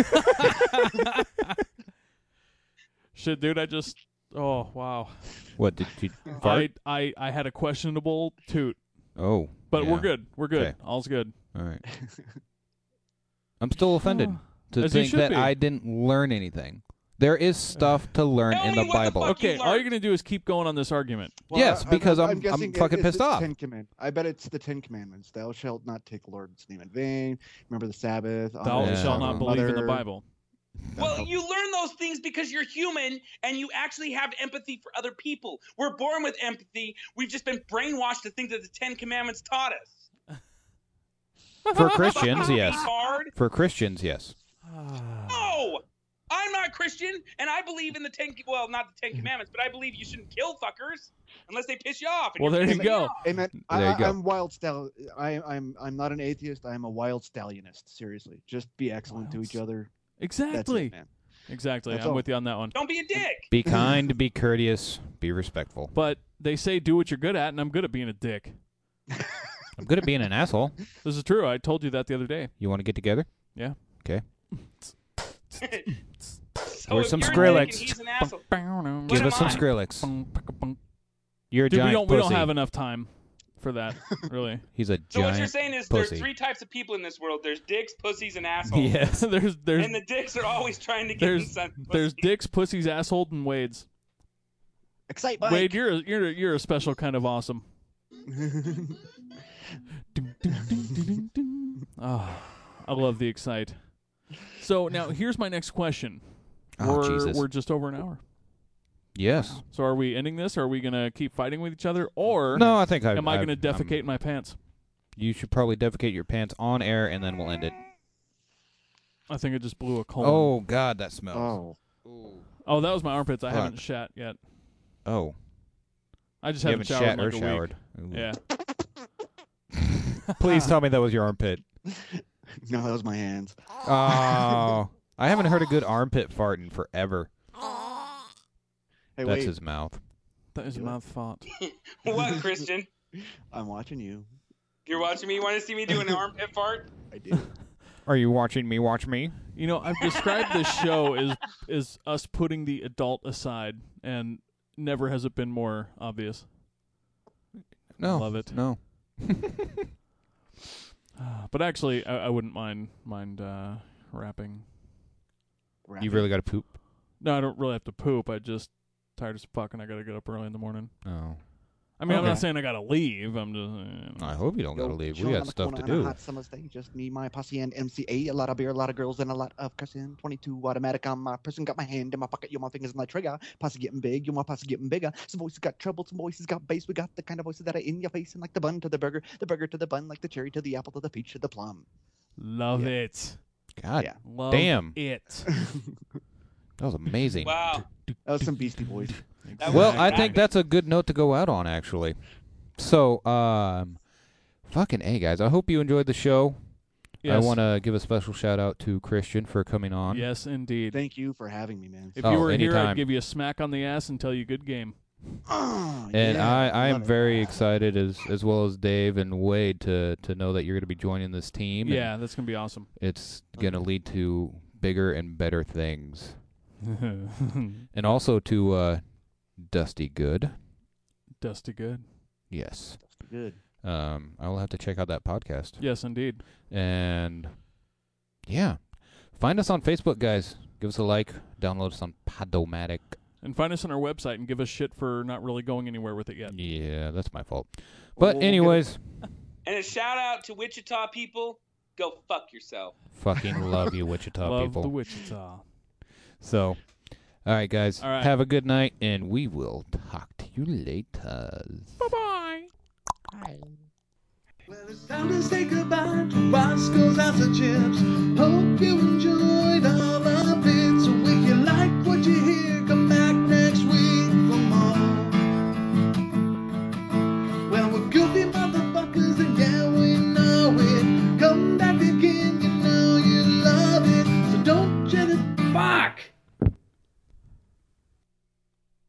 Shit, dude, oh wow. What did you fart? I had a questionable toot, Oh, but yeah. we're good. We're good. Okay. All's good. All right. I'm still offended to As you think should that be. I didn't learn anything. There is stuff to learn Tell in me the what the Bible. fuck Okay, you all you're learned. gonna do is keep going on this argument. Yes, because I'm guessing fucking it's pissed the off. 10 I bet it's the 10 Commandments. Thou shalt not take the Lord's name in vain. Remember the Sabbath. Thou honor Yeah. shalt thy not believe in the mother. Bible. Well, you learn those things because you're human and you actually have empathy for other people. We're born with empathy. We've just been brainwashed to think that the 10 Commandments taught us. For Christians, yes. Retard. For Christians, yes. No! I'm not Christian, and I believe in the not the 10 Commandments, but I believe you shouldn't kill fuckers unless they piss you off. And Well, you're there you pissing me go. off. Amen. There you go. I'm wild stall. I'm not an atheist. I'm a wild stallionist. Seriously, just be excellent to Wild each other. That's Exactly. it, man. Exactly. That's I'm all. with you on that one. Don't be a dick. Be kind, be courteous, be respectful. But they say do what you're good at, and I'm good at being a dick. I'm good at being an asshole. This is true. I told you that the other day. You want to get together? Yeah. Okay. So Where's if some you're a Skrillex? dick and he's an asshole. Give am us some I? Skrillex. You're a Dude, giant we don't pussy. have enough time for that, really. He's a So what you're giant saying is pussy. there's 3 types of people in this world. There's dicks, pussies, and assholes. Yes. there's And the dicks are always trying to get inside. there's dicks, pussies, assholes, and Wades. Excite bike. Wade, you're a special kind of awesome. Oh, I love the excite. So now here's my next question. Oh, Jesus. We're just over an hour. Yes. So are we ending this? Or are we gonna keep fighting with each other, or No, I think am I gonna defecate in my pants? You should probably defecate your pants on air, and then we'll end it. I think I just blew a colon. Oh, God, that smells. Oh, that was my armpits. I Fuck. haven't shat yet. Oh. I just You haven't haven't showered shat or in like a showered. week. Ooh. Yeah. Please tell me that was your armpit. No, that was my hands. Oh. I haven't heard a good armpit fart in forever. Hey, That's wait. his mouth. That is mouth font. What, Christian? I'm watching you. You're watching me? You want to see me do an armpit fart? I do. Are you watching me watch me? You know, I've described this show as us putting the adult aside, and never has it been more obvious. No. Love it. No. But actually, I wouldn't mind rapping. You really got to poop? No, I don't really have to poop. I just tired as fuck, and I gotta get up early in the morning. Oh. I mean, I'm Okay. not saying I gotta leave. I'm just. I hope you don't got to leave. We Chilling got on the stuff corner to on a do. hot summer's day, just me, my posse, and MCA. A lot of beer, a lot of girls, and a lot of cussing. 22 automatic on my person. Got my hand in my pocket, you my fingers in my trigger. Posse getting big, you my posse getting bigger. Some voices got trouble, some voices got bass. We got the kind of voices that are in your face, and like the bun to the burger to the bun, like the cherry to the apple to the peach to the plum. Love Yeah. it. God, Yeah. Love Damn. it. that was amazing. Wow. That was some Beastie Boys. That Well, was I think that's a good note to go out on, actually. So, fucking A, guys. I hope you enjoyed the show. Yes. I want to give a special shout out to Christian for coming on. Yes, indeed. Thank you for having me, man. If Oh, you were here, anytime. I'd give you a smack on the ass and tell you good game. Oh, And yeah, I am love it. very excited, as well as Dave and Wade, to know that you're going to be joining this team. Yeah, and that's gonna be awesome. it's going to lead to bigger and better things. And also to Dusty Good. Dusty good. Yes. Good. I will have to check out that podcast. Yes, indeed. And yeah, find us on Facebook, guys. Give us a like. Download us on Podomatic. And find us on our website and give us shit for not really going anywhere with it yet. Yeah, that's my fault. Well, But we'll get anyways, And a shout out to Wichita people. Go fuck yourself. fucking love you, Wichita Love people. the Wichita. So, all right, guys. All right. Have a good night, and we will talk to you later. Bye-bye. Well, it's time to say goodbye to Roscoe's House of Chips. Hope you enjoyed all of